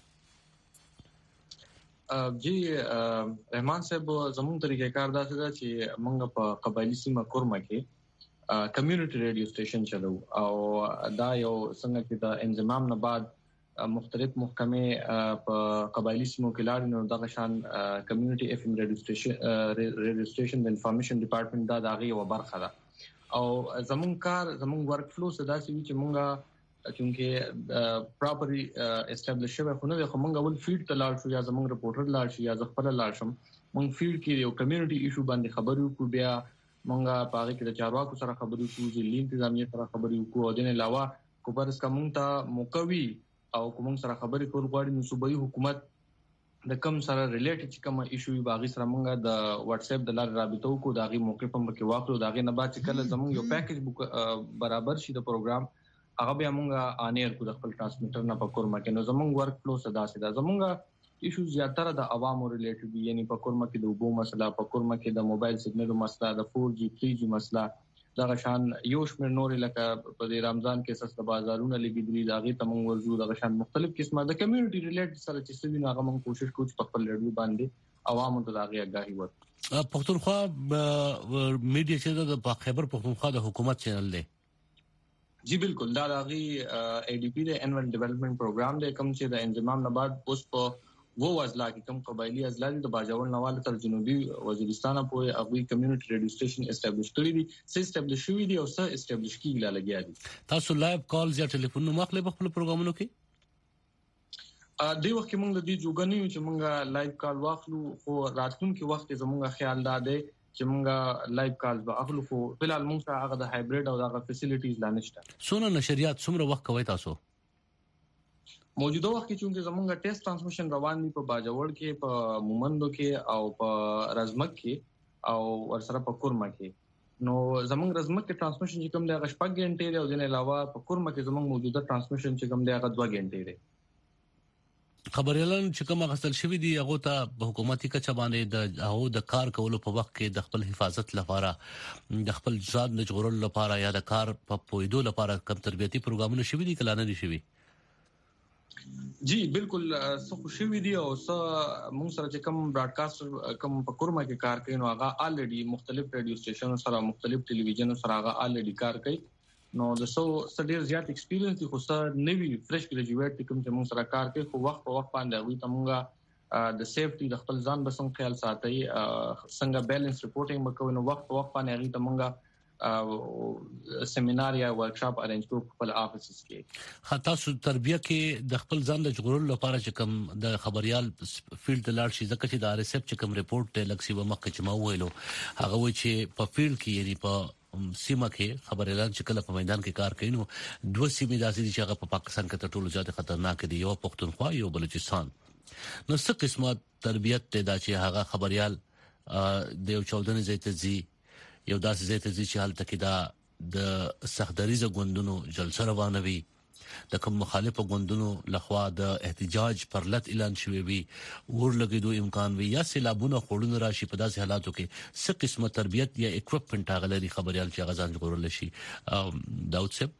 جی رحمان صاحب زموږ طریقې کار داسې ده چې موږ په قبایلی سیمه کورما کې کمیونټي ریډیو سټیشن چلو او دا یو څنګه چې د انضمام نه بعد مختلف محکمې په قبایلی سیمو کې لاړ نو دغه شان کمیونټي اف ام ریډیو سټیشن د انفارمیشن ډپارټمنټ دا دغه یو برخه ده او زمون ورک فلو صدا سوي چې مونږه چونکه پراپرلی اسټابلیش شوی خو نه خو مونږ ول فیلډ ته لاړ شو یا زمون رپورټر لاړ شي یا خپل لاړ شم مونږ فیلډ کې یو کمیونټي ایشو باندې خبرو کو بیا مونږه پاره کې د چارواکو سره خبرو کو ځلې انتظامیه سره خبرو کو او د نه علاوه کوپرس کوم ته موقوي او کوم سره خبرې کول غواړي نو صوبایي حکومت د کم سره ریلیټډ چې کوم ایشو باغی سره مونږه د واتس اپ د لار رابطو کو داغي موقع په مکه واخلو داغي نه بعد چې کله زمونږ یو پیکیج برابر شي د پروګرام هغه بیا مونږه انیر کو د خپل ټرانسمیټر نه پکور مکه نو زمونږ ورک فلو صدا زمونږ ایشو زیاتره د عوامو ریلیټډ دي یعنی پکور مکه د وبو مسله پکور مکه د موبایل سیګنل مسله د 4G 3G مسله دا شان یو شمیر نور لکه په د رمضان کې اساس د بازارونو لګیدري داغه تمون ورزو د شان مختلف قسمه د کمیونټي ریلیټډ سره چې څه ویني هغه موږ کوشش کوو چې په خپل لړۍ باندې عوامو ته داغه آگاهي ورکړو. پښتونخوا میډیا چې د خیبر پښتونخوا د حکومت چینل دی جی بالکل دا داغي ADP د انویل ډیولپمنٹ پروګرام د کوم چې د انضمام نه بعد اوس په وو ازلا کې کوم قبایلی ازلا د باجوړ نواله تر جنوبي وزیرستان په اغوی کمیونټي ریډیو سټیشن اسټابلیش کړی دي اسټابلیش شوی دي او سره اسټابلیش کیږي لګیا دي. تاسو لایو کالز یا ټلیفون نو مخله په خپل پروګرامونو کې دی وخت موږ د دې جوګنیو چې موږ لایو کال واخلو خو راتلونکي وخت زموږ خیال داده چې موږ لایو کال به اخلو خو بلال موږ هغه د هایبرید او د فیسیلیټیز لا نشته. سونه نشریات څومره وخت کوي تاسو موجوده وخت کې چې زمونږ ټیسټ ټرانسمیشن روان دي په باجوړ کې په مومندو کې او په رزمک کې او ورسره په کورما کې نو زمونږ رزمک کې ټرانسمیشن چې کوم دی هغه 6 غنټې دی او د نه علاوه په کورما کې زمونږ موجوده ټرانسمیشن چې کوم دی هغه 2 غنټې دی. خبريالان چې کوم غسل شوی دی هغه ته حکومتي کچه باندې د کار کولو په وخت کې د خپل حفاظت لپاره د خپل ځان د جوړولو لپاره یا د کار په پویدو لپاره کم تربیتي پروګرامونه شوی دي کله نه دي شوی. جی بالکل څه خوشوي دي او څه موږ سره چې کوم براډکاسټر کوم په کورما کې کار کوي نو هغه الریډي مختلف ریډیو سټیشن سره مختلف ټلویزیون سره هغه الریډي کار کوي نو د څو ډیر زیات ایکسپیرینس دي خو سره نوی فرش ګریجویټ کوم چې موږ سره کار کوي خو وخت په وخت باندې وي تمغه د سیفټي د خپل ځان بسنګ خیال ساتي څنګه بیلانس ریپورټینګ وکوي نو وخت په وخت باندې هغه تمغه سیمینار یا ورکشاپ ارینج کو خپل افیسز کې خاطا سو تربیه کې د خپل ځان د جوړولو لپاره چې کوم د خبريال فیلډ لاړ شي ځکه چې د RSF چې کوم ریپورت ته لکسي و مخکې چې ما ویلو هغه و چې په فیلډ کې یعنی په سیمه کې خبريالان چې کله په میدان کې کار کوي نو دوه سیمې داسې چې هغه په پاکستان کې ټولو زیات خطرناک دي یو پښتونخوا یو بلوچستان نو څه قسمه تربیت ته دا چې هغه خبريال د یو چودنې زیاتزي یو داسې زیاتزي چې حالت کې دا د سختدریزه غوندونو جلسه روانه وي د کوم مخالفو غوندونو لخوا د احتجاج پر لټ اعلان شوی وي ور لګیدو امکان وي یا سیلابونه خورونه راشي په داسې حالاتو کې څه قسمه تربیت یا اکوپمنټ غلري خبريال چې غزان جوړول شي داود صاحب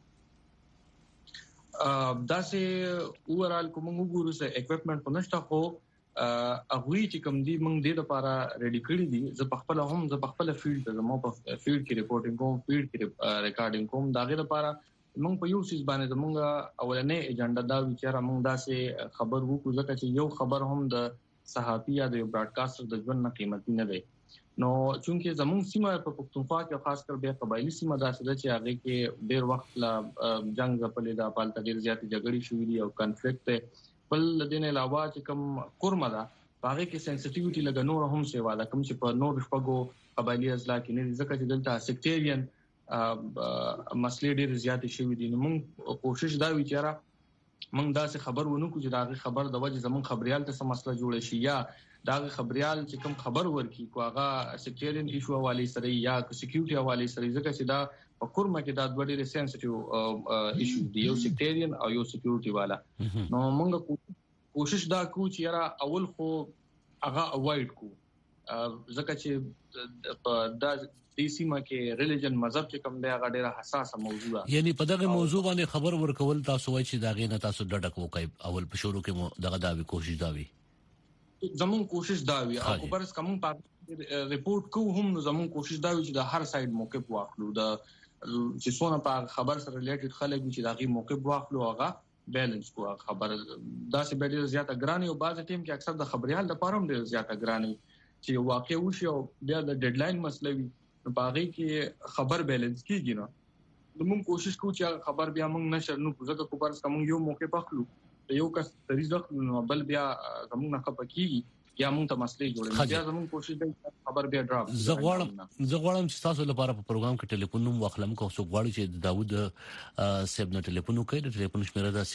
داسې اورال کوم وګورو سه اکوپمنټ پنځه خو اغوی چې کوم دی موږ د لپاره ریډي کړی دي زه په خپل فیلډ ته مو په فیلډ کې ریپورټینګ کوم فیلډ کې ریکارډینګ کوم داغه لپاره موږ په یو سیس باندې موږ اولنې ایجنډا دا وچاره موږ داسې خبر وکړو ځکه چې یو خبر هم د صحافي یا د براډکاسټر د ژوند نه قیمتي نه دی نو چونکه زموږ سیمه په پښتونخوا کې خاص کر به قبایلی سیمه داسې ده چې هغه کې ډیر وخت لا جنگ ځپلې دا پالته ډیر زیات جګړې شوې دي او کنفلیکټ بل دین علاوه چې کوم کورما ده هغه کې سنسټیویټي لګ نور هم سیوا ده کوم چې په نور شپږو قبایلی ازلا کې نه ځکه چې دلته سیکټریان مسلې ډیر زیات شوې دي نو موږ کوشش دا وکړه موږ داسې خبر ونه کو چې دا خبر د وجه زمون خبريال ته مسله جوړ شي یا دا خبريال چې کوم خبر ورکي کو هغه سیکټریان ایشو حواله سره یا سکیورټي حواله سره ځکه چې دا په کورما کې دا د ډېر سنسټیو ایشو دی یو سیکټریان او یو سکیورټي والا نو موږ کوشش دا کوو چې یاره اول خو هغه اوایډ کو ځکه چې په د سیمه کې ریلیجن مذهب چې کوم دی هغه ډېر حساسه موضوع ده یعنی په دغه موضوع باندې خبر ورکول تاسو وایي چې دا غي نه تاسو ډډک وکای اول په شروع کې دغه داوی کوشش دا وی زمون کوشش دا وی او خبرس کوم په ریپورت کو هم نو زمون کوشش دا وی چې د هر سایډ موقف واخلو د چې څونه په خبر سره ریلیټډ خلک چې دغه موقف واخلو هغه بیلانس کو خبر داسې به ډیر زیاته ګرانی او بعض ټیم کې اکثر د خبريال د پاره هم ډیر زیاته ګرانی چې واقع وشي او بیا د ډیډلاین مسلوي په هغه کې خبر بیلانس کیږي نو موږ کوشش کوو چې خبر بیا موږ نشر نو ځکه کو پرس کوم یو موقع پخلو یو کس طریق نو بل بیا کوم نه خپکیږي یا موږ ته مسلې جوړوي بیا موږ کوشش کوو خبر بیا ډراپ زغوالم چې تاسو لپاره په پروګرام کې ټلیفون نوم واخلم کوم څو غواړي چې داوود صاحب نه ټلیفون وکړي د ټلیفون شمیره ده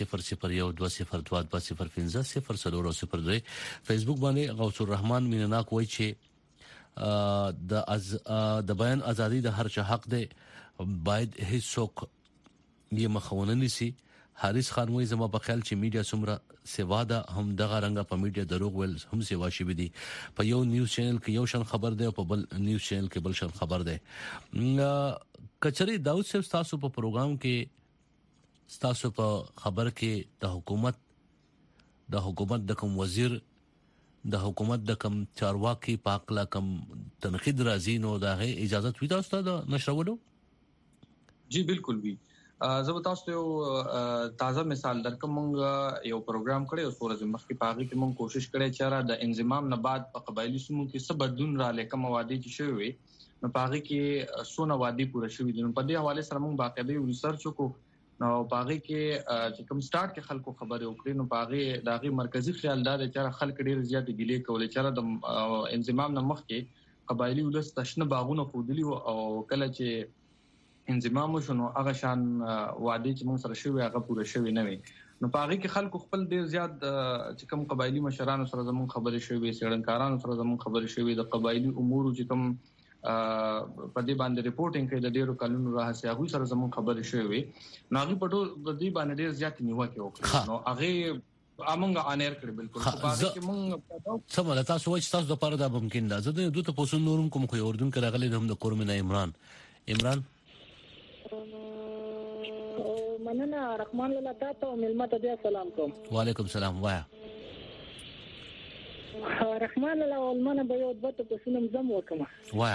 0012022050 فیسبوک باندې غوث الرحمن مینناک وایي چې د بیان ازادي د هر چا حق دی باید هیڅوک یې مخاونه نشي حارث خان وایي زما په خیال چې میډیا څومره سیوا ده هم دغه رنګه په میډیا دروغ ول هم سیوا شي دي په یو نیوز چینل کې یو شان خبر دی او په بل نیوز چینل کې بل شان خبر دی کچري داود صاحب تاسو په پروګرام کې تاسو په خبر کې د حکومت د کوم وزیر د حکومت د کوم چارواکي پاکلا کوم تنقید راځي نو دا اجازه وي تاسو ته نشرولو جی بالکل وی زه تاسو ته تازه مثال درکم مونږ یو پروګرام کړی او ورځ مخکې پاغي کې مونږ کوشش کړی چې را د انضمام نه بعد په قبایلی سیمو کې څه بدلون را لکه موادي چې شوی نو پاغي کې سونه وادي پوره شوی دي نو په دې حواله سره مونږ باقاعده ریسرچ وکړو نو پاغي کې چې کوم سٹارټ کې خلکو خبرې وکړي نو پاغي داغي مرکزی خیال دا چې خلک ډیر زیات ګیلې کولې چې د انضمام نه مخکې قبایلی ولس تشنه باغونه خودلی او کله چې انضمام شنو هغه شان وعده چې موږ سره شوی هغه پوره شوی نه وي نو پاغي کې خلکو خپل ډیر زیات چې کوم قبایلی مشرانو سره زمون خبرې شوی سړنکارانو سره زمون خبرې شوی د قبایلی امور چې کوم په دې باندې ریپورټینګ کوي د ډیرو کلونو راهسي هغه سره زمون خبرې شوی نو هغه په دې باندې ډیر زیات نیوکه وکړه نو هغه امونږ انیر کړ بالکل په پاغي کې موږ سمه تاسو وایي تاسو د پاره دا ممکن ده زه د دوه پوسو نورم کوم خو اردن کې راغلي هم د کورمنه عمران مننه رحمان الله تاسو ملمت دې سلام کوم وعلیکم السلام وایا رحمان الله ولمنه به یو دته په سنم زم وکم وایا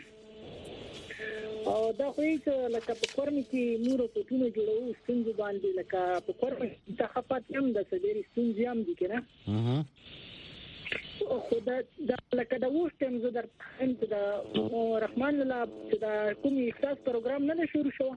او دا خو یې لکه په کورم کې نور په ټونو جوړو څنګه باندې لکه په کورم ته خپات هم د سړي څنګه هم دي کنه خو دا لکه دا وښتم زه در ته د رحمان الله چې دا کوم احساس پروګرام نه شروع شو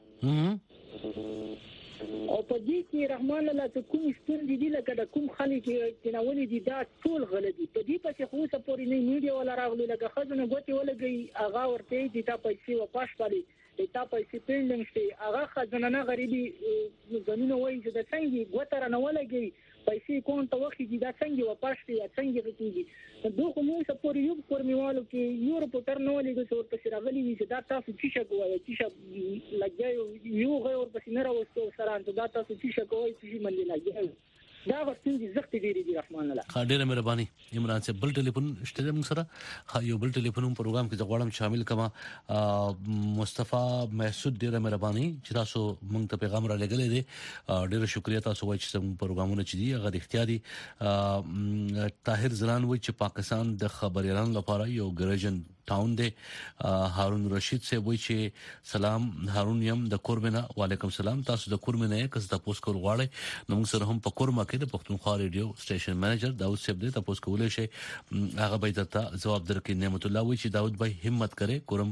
او په دې کې رحمان الله ته کوم ستوندې دي لکه د کوم خلک چې ناولې دي دا ټول غلطي په دې پسې خو څه پورې نه میډیا ولا راغلي لکه خزنه ګوتې ولګي هغه ورته دي تا پیسې واپس پالي تا پیسې پیلنګ شي هغه خزنه نه غریبي زمينه وایي چې د څنګه ګوتره نه ولګي پیسې کوم ته وخت دي دا څنګه واپس شي څنګه کیږي دوه مو څه پورې یو پورمیوالو کې یو رپورټر نو لګي چې ورته راغلي وي چې دا تاسو چې کوی چې لګي یو غیر ورپسې نه راوستو سره دا تاسو چې کوی چې منډه لګي دا وختي زخت ډیری دي رحمان الله ډیره مهرباني عمران صاحب بل ټلیفون شته موږ سره یو بل ټلیفون پروګرام کې غواړم شامل کما مصطفی محسود ډیره مهرباني چې تاسو موږ ته پیغام را لګلې دي ډیره شکریا تاسو وایي چې موږ پروګرامونه چې دي هغه اختیاري طاهر زلان وایي چې پاکستان د خبريالانو لپاره یو ګرجن ټاون دی هارون رشید سے وایي چې سلام هارون یم د کورمنه وعلیکم السلام تاسو د کورمنه کس د پوسټ کول غواړي نو موږ سره هم په کورما کې د پښتونخوا ریډیو سټیشن منیجر داود صاحب دې تاسو کولای شئ هغه به تاسو جواب درکړي نعمت الله وایي چې داود بھائی همت کرے کورم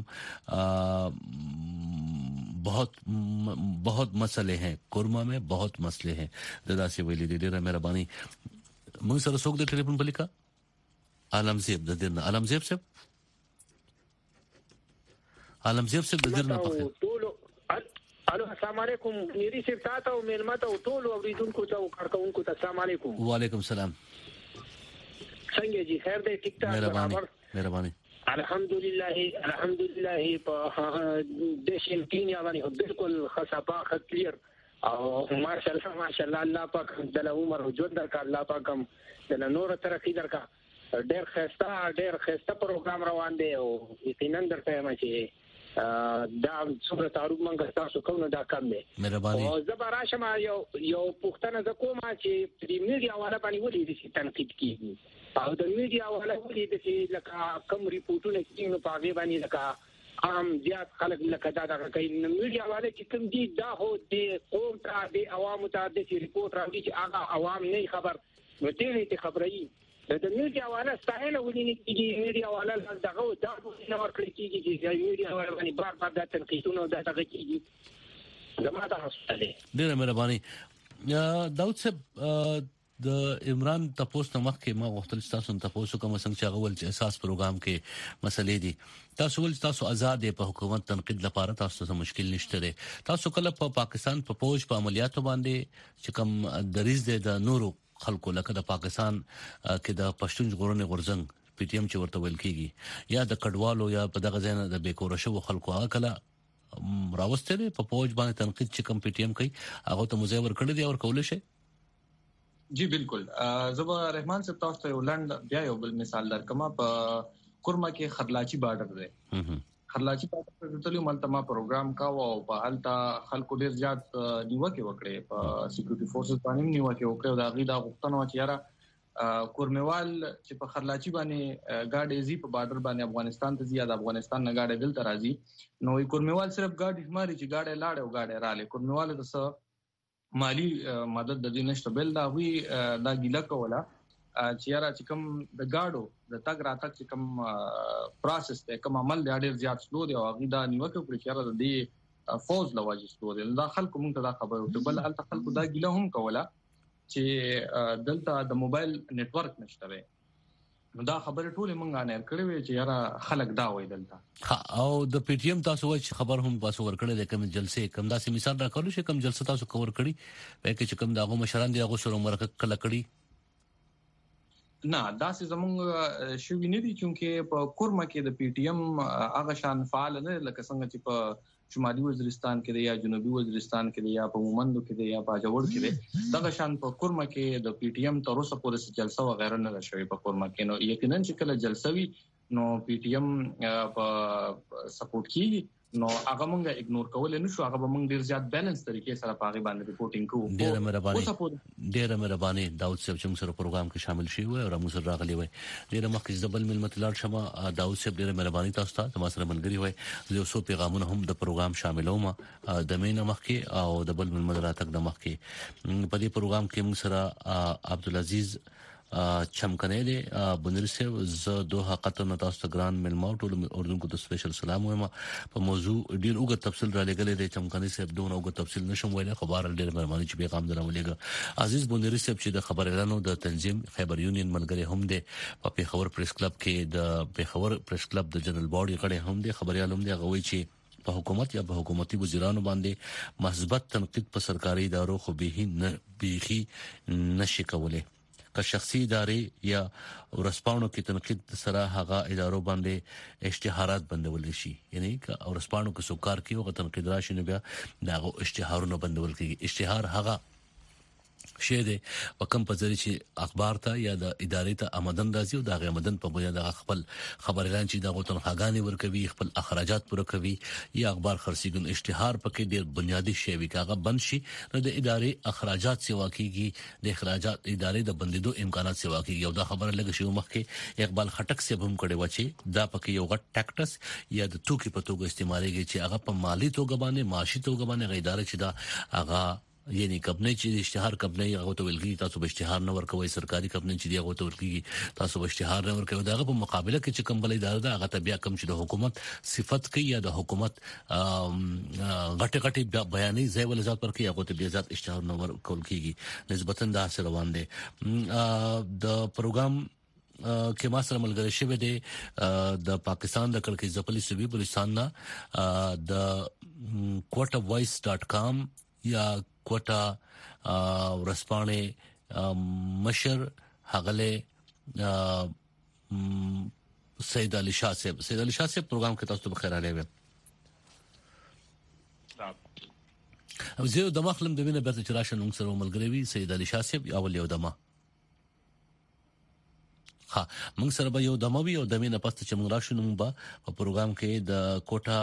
बहुत मसले हैं कोरमा में बहुत मसले हैं दादा से वैली दे ډیره مهرباني موږ سره څوک د ټلیفون په لیکا عالمزیب د دینه عالمزیب صاحب د دینه په الو السلام علیکم میری صاحب تاسو او ملمت او ټول اوریدونکو ته کارکونکو ته السلام علیکم وعلیکم السلام څنګه جی خیر دې ټیک ټاک مهرباني الحمدلله په د شینټین باندې بالکل خصابه کلیر او ماشاءالله الله پاک د عمر او ژوند درک الله پاک د نور ترقی درک ډېر خسته پروګرام روان دی او یقینا درته ما چې دا څومره تعارف مونږ تاسو کوم دا کم دی مهرباني او زبر راشم یو پښتنه د کومه چې د میډیا والا باندې ولې د تنقید کیږي او د میډیا والا ولې د لکه کم ریپورتونه کیږي په هغه باندې لکه خام زیات خلک لکه دا کوي میډیا والے چې کوم دي دا هو د قوم ته د عوامو ته د ریپورت راوړي چې هغه عوام نه خبر نو دې ته خبري د میډیا والے ستاینه ولینی چې میډیا والے دغه دا نه ورکړي چې میډیا والے باندې بار د تنقیدونو دا دغه کیږي زموږ د هسته ډیره مهرباني داود صاحب د عمران تاسو مخ کې ما وختل تاسو تاسو کوم څنګه چې غول چې اساس پروګرام کې مسلې دي تاسو ول تاسو آزاد په حکومت تنقید لپاره تاسو ته مشکل نشته لري تاسو کله په پاکستان په پوج په عملیاتو باندې چې کوم دریز دي د نورو خلکو لکه د پاکستان کې د پښتون ژغورنې غورځنګ پی ټی ایم چې ورته ویل کیږي یا د کډوالو یا په دغه ځای نه د بیکور شو خلکو هغه کله راوستل په پوج باندې تنقید چې کوم پی ټی ایم کوي هغه ته مزور کړی دی او کول شي جی بالکل زبا رحمان صاحب تاسو ته ولند بیا یو بل مثال درکما په کورما کې خرلاچی بارډر دی خرلاچی بارډر ته تلو ملته ما پروګرام کاوه او په حالت خلکو ډیر زیات نیوکه وکړي په سکیورټي فورسز باندې نیوکه وکړي دا غي دا غوښتنه و چې یاره کورموال چې په خرلاچی باندې گاډي زی په بارډر باندې افغانستان ته زیات افغانستان نه گاډي دلته راځي نو کورموال صرف گاډي ماري چې گاډي لاړ او گاډي رااله کورموال د مالی مدد د دې نشته بل دا وی دا ګیله کوله چې یاره چې کوم د گاډو د تګ راتګ چې کوم پروسس ته کوم عمل دی ډیر زیات سلو دی او هغه دا نیوکه کوي چې یاره د دې فوز لواجه سلو دی دا خلکو مونږ ته دا خبره وته بل الته خلکو دا ګیله هم کوله چې دلته د موبایل نتورک نشته وي نو دا خبره ټول مونږه نه کړې وي چې یاره خلک دا وای دلته او د پی ټی ایم تاسو وایي خبر هم تاسو ورکړل د کوم جلسه کوم داسې مثال راکړل شي کوم جلسه تاسو کور کړی وایي چې کوم دغه مشران دی هغه سره مرکه کړل نه داسې زمونږ شوی نه دي چې په کورما کې د پی ټی ایم هغه شان فعال نه لکه څنګه چې په شمالي وزیرستان کې دی یا جنوبي وزیرستان کې دی یا په مومندو کې دی یا په جوړ کې دی دغه شان په کورما کې د پی ټی ایم تر اوسه پورې جلسه وغیرہ نه شوی په کورما کې نو یقینا چې کله جلسه وي نو پی ټی ایم په سپورټ کیږي نو هغه مونږه اګنور کول نه شو هغه مونږ ډیر زیات بیلانس طریقې سره پاغي باندې ریپورټینګ کوو ډیر مهرباني داود صاحب چې موږ سره پروګرام کې شامل شي وي او موږ سره راغلي وي ډیر مخکې زبل ملت لاړ شمه داود صاحب ډیر مهرباني تاسو ته ما سره ملګری وي زه څو پیغامونه هم د پروګرام شاملوم د مینه مخکې او د بل ملت راتګ د مخکې په دې پروګرام کې موږ سره عبدالعزيز چمکنه دي بنر سے ز دوه قطن تاسو ګران ملما ټول اردن کو د سپیشل سلام وایم په موضوع ډیر اوږد تفصیل را لګلې دي چمکنه سے دونه اوږد تفصیل نشم ویلای خبر ډیر مهرباني چې پیغام درولېګا عزیز بنر سے چې د خبرلانو د تنظیم خیبر یونین ملګری هم دي په پیښور پریس کلب کې د پیښور پریس کلب د جنرال باډي غړي هم دي خبريال هم دي غوي چې په حکومت یا په حکومتي وزیرانو باندې مثبت تنقید په سرکاري ادارو خو به نشي کولای که شخصي ادارې یا ورسپانو کې تنقید سره هغه ادارو باندې اشتهارات بندول شي یعنی که ورسپانو کې سوکار کې او تنقید راشي نو بیا داغه اشتهارونه بندول کیږي اشتهار هغه شی دی وکم په ځری چې اخبار ته یا د ادارې ته آمدن راځي او د آمدن په بنیاد د خپل خبرلان چې د تنخواګانې ورکوي خپل اخراجات پوره کوي یا اخبار خرڅیګون اشتهار پکې ډیر بنیادی شی وي کاغه بند شي نو د ادارې اخراجات سیوا کیږي د اخراجات ادارې د بندیدو امکانات سیوا کیږي او دا خبره لګ شي مخکې اقبال خټک سے هم کړي و چې دا پکې یو غټ ټیکټس یا د توکي په توګه استعمالېږي چې هغه په مالی توګه باندې معاشي توګه باندې غیدار چې دا هغه یعنی کمپنی چې اشتهار کمپنی هغه ته ولګي تاسو به اشتهار نه ورکوي سرکاري کمپنی چې دی هغه ته ورکي تاسو به اشتهار نه ورکوي داغه په مقابله کې چې کمبلې اداره ده هغه ته بیا کم چې د حکومت صفت کوي یا د حکومت غټه بیانې ځای ول ذات پر کوي هغه ته بیا ذات اشتهار نه ورکول کیږي نسبتا دا سره روان دي د پروګرام کې ما سره ملګری شوی دی د پاکستان د کلکې ځپلي صوبې بلوچستان نه د quotavoice.com یا کوټا ورسپانه مشر هغله سید علي شاه صاحب پروګرام کې تاسو بخیر علي وي او زه د مخلم د وینې برته چرشه نوم سره ملګری وي سید علي شاه صاحب اول یو دمه ها موږ سره به یو دمه وي او د مینه پسته چې موږ راشو نوم په پروګرام کې د کوټا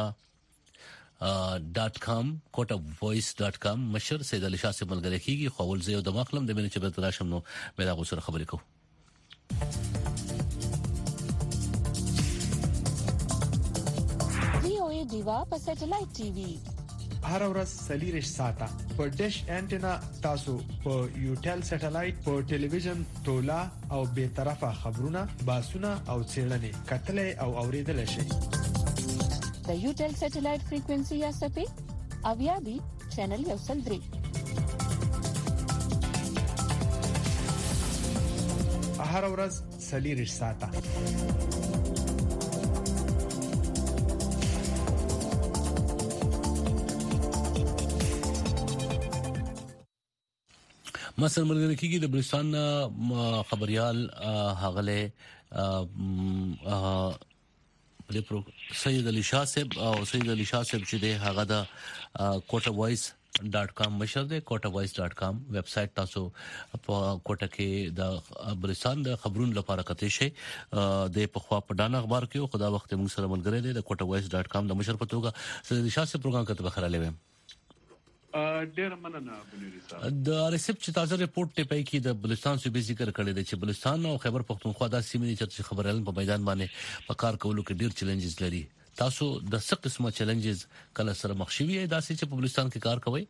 .com quotavoice.com مشر سید علي شاه سے ملګری کیږي خو ول زه د مخلم د مینه چې به تراشم نو مې دا غوسه خبرې کوم VOA ډیوا په سټلایټ ټي وي هر ورځ 40 ساعته په ډیش انټینا تاسو په یوټل سټلایټ په ټلویزیون تولا او به طرفه خبرونه باسونه او څېړنې کتلې او اوریدل شي د یوټل سټلایټ فریکوئنسي یا سپې اویابي چینل یو سل درې هر ورځ 40 ساعته مثلا مرګ کېږي د بلوچستان خبريال هغله سید علي شاه صاحب او سید علي شاه صاحب چې د هغه د quotavoice.com مشر دی quotavoice.com ویب سټ تاسو په کوټه کې د بلوچستان د خبرونو لپاره کته شي د پخوا په ډان اخبار کې خدا وخت موږ سره ملګری دی د quotavoice.com د مشر په توګه سید علي شاه صاحب پروګرام کته بخره لوي ډیر مننه بنوري صاحب د ریسپ چې تازه ریپورت ته پای کې د بلوچستان صوبې ذکر کړی دی چې بلوچستان او خیبر پختونخوا د سیمې چې خبرالن په میدان باندې په کار کولو کې ډیر چیلنجز لري تاسو د څه قسمه چیلنجز کله سره مخ شوي داسې چې په بلوچستان کې کار کوي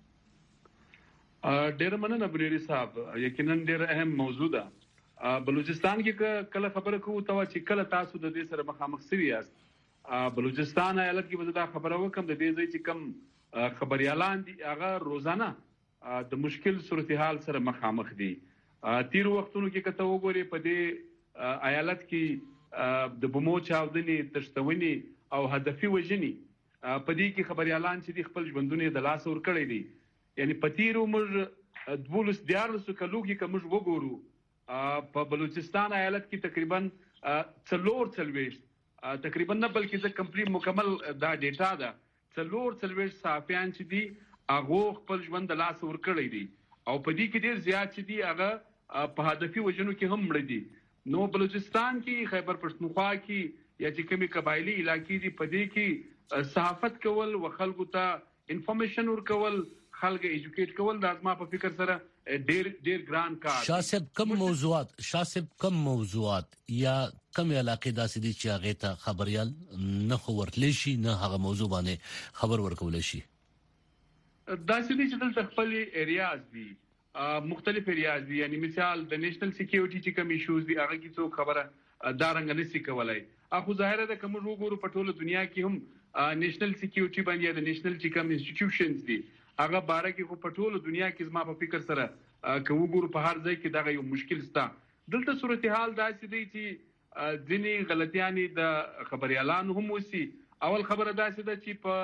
ډیر مننه بنوري صاحب یقینا ډیر اهم موضوع ده بلوچستان کې کله خبره کوو ته چې کله تاسو د دې سره مخامخ شوي یاست بلوچستان ایالت کې به دا خبره وکم د دې ځای چې کم خبريالان دي هغه روزانه د مشکل صورتحال سره مخامخ دي تیر وختونو کې کته وګوري په دې ایالت کې د بمو چاودنې تشتونی او هدفي وژنې په دې کې خبريالان چې د خپل ژوندونه د لاس ور کړی دي یعنی پتیرو موږ 12 کلو کې کوم وګورو په بلوچستان ایالت کې تقریبا 4 تقریبا نه بلکې د کمپلیټ مکمل دا ډیټا ده 4 صحافیان چې دي هغه خپل ژوند د لاس ور کړی دي او په دې کې ډیر زیات چې دي هغه په هدفي وژنو کې هم مړ دي نو بلوچستان کې خیبر پښتونخوا کې یا چې کومي قبایلی علاقې دي په دې کې صحافت کول او خلکو ته انفارمیشن ورکول خلک ایجوکیټ کول د ازما په فکر سره ډیر ګران کار شاسب کم موضوعات یا کم علاقې داسې دي چې هغه ته خبريال نه خبرتلی شي نه هغه موضوع باندې خبر ورکول شي داسې دي چې دلته خپل ایریاز دي مختلف ایریاز دي یعنی مثال د نېشنل سکیورټي چې کوم ایشوز دي هغه کې څو خبره دارنګ نشي کولای اخو ظاهره ده کوم وګورو په ټوله دنیا کې هم نېشنل سکیورټي باندې د نېشنل چې کوم انسټیټیوشنز دي هغه باره کې په ټوله دنیا کې زما په فکر سره کوګورو په هر ځای کې دا یو مشکل ستا دلته صورتحال داسې دی چې ځینې غلطیانې د خبريالانو هم وسی اول خبره داسې ده چې په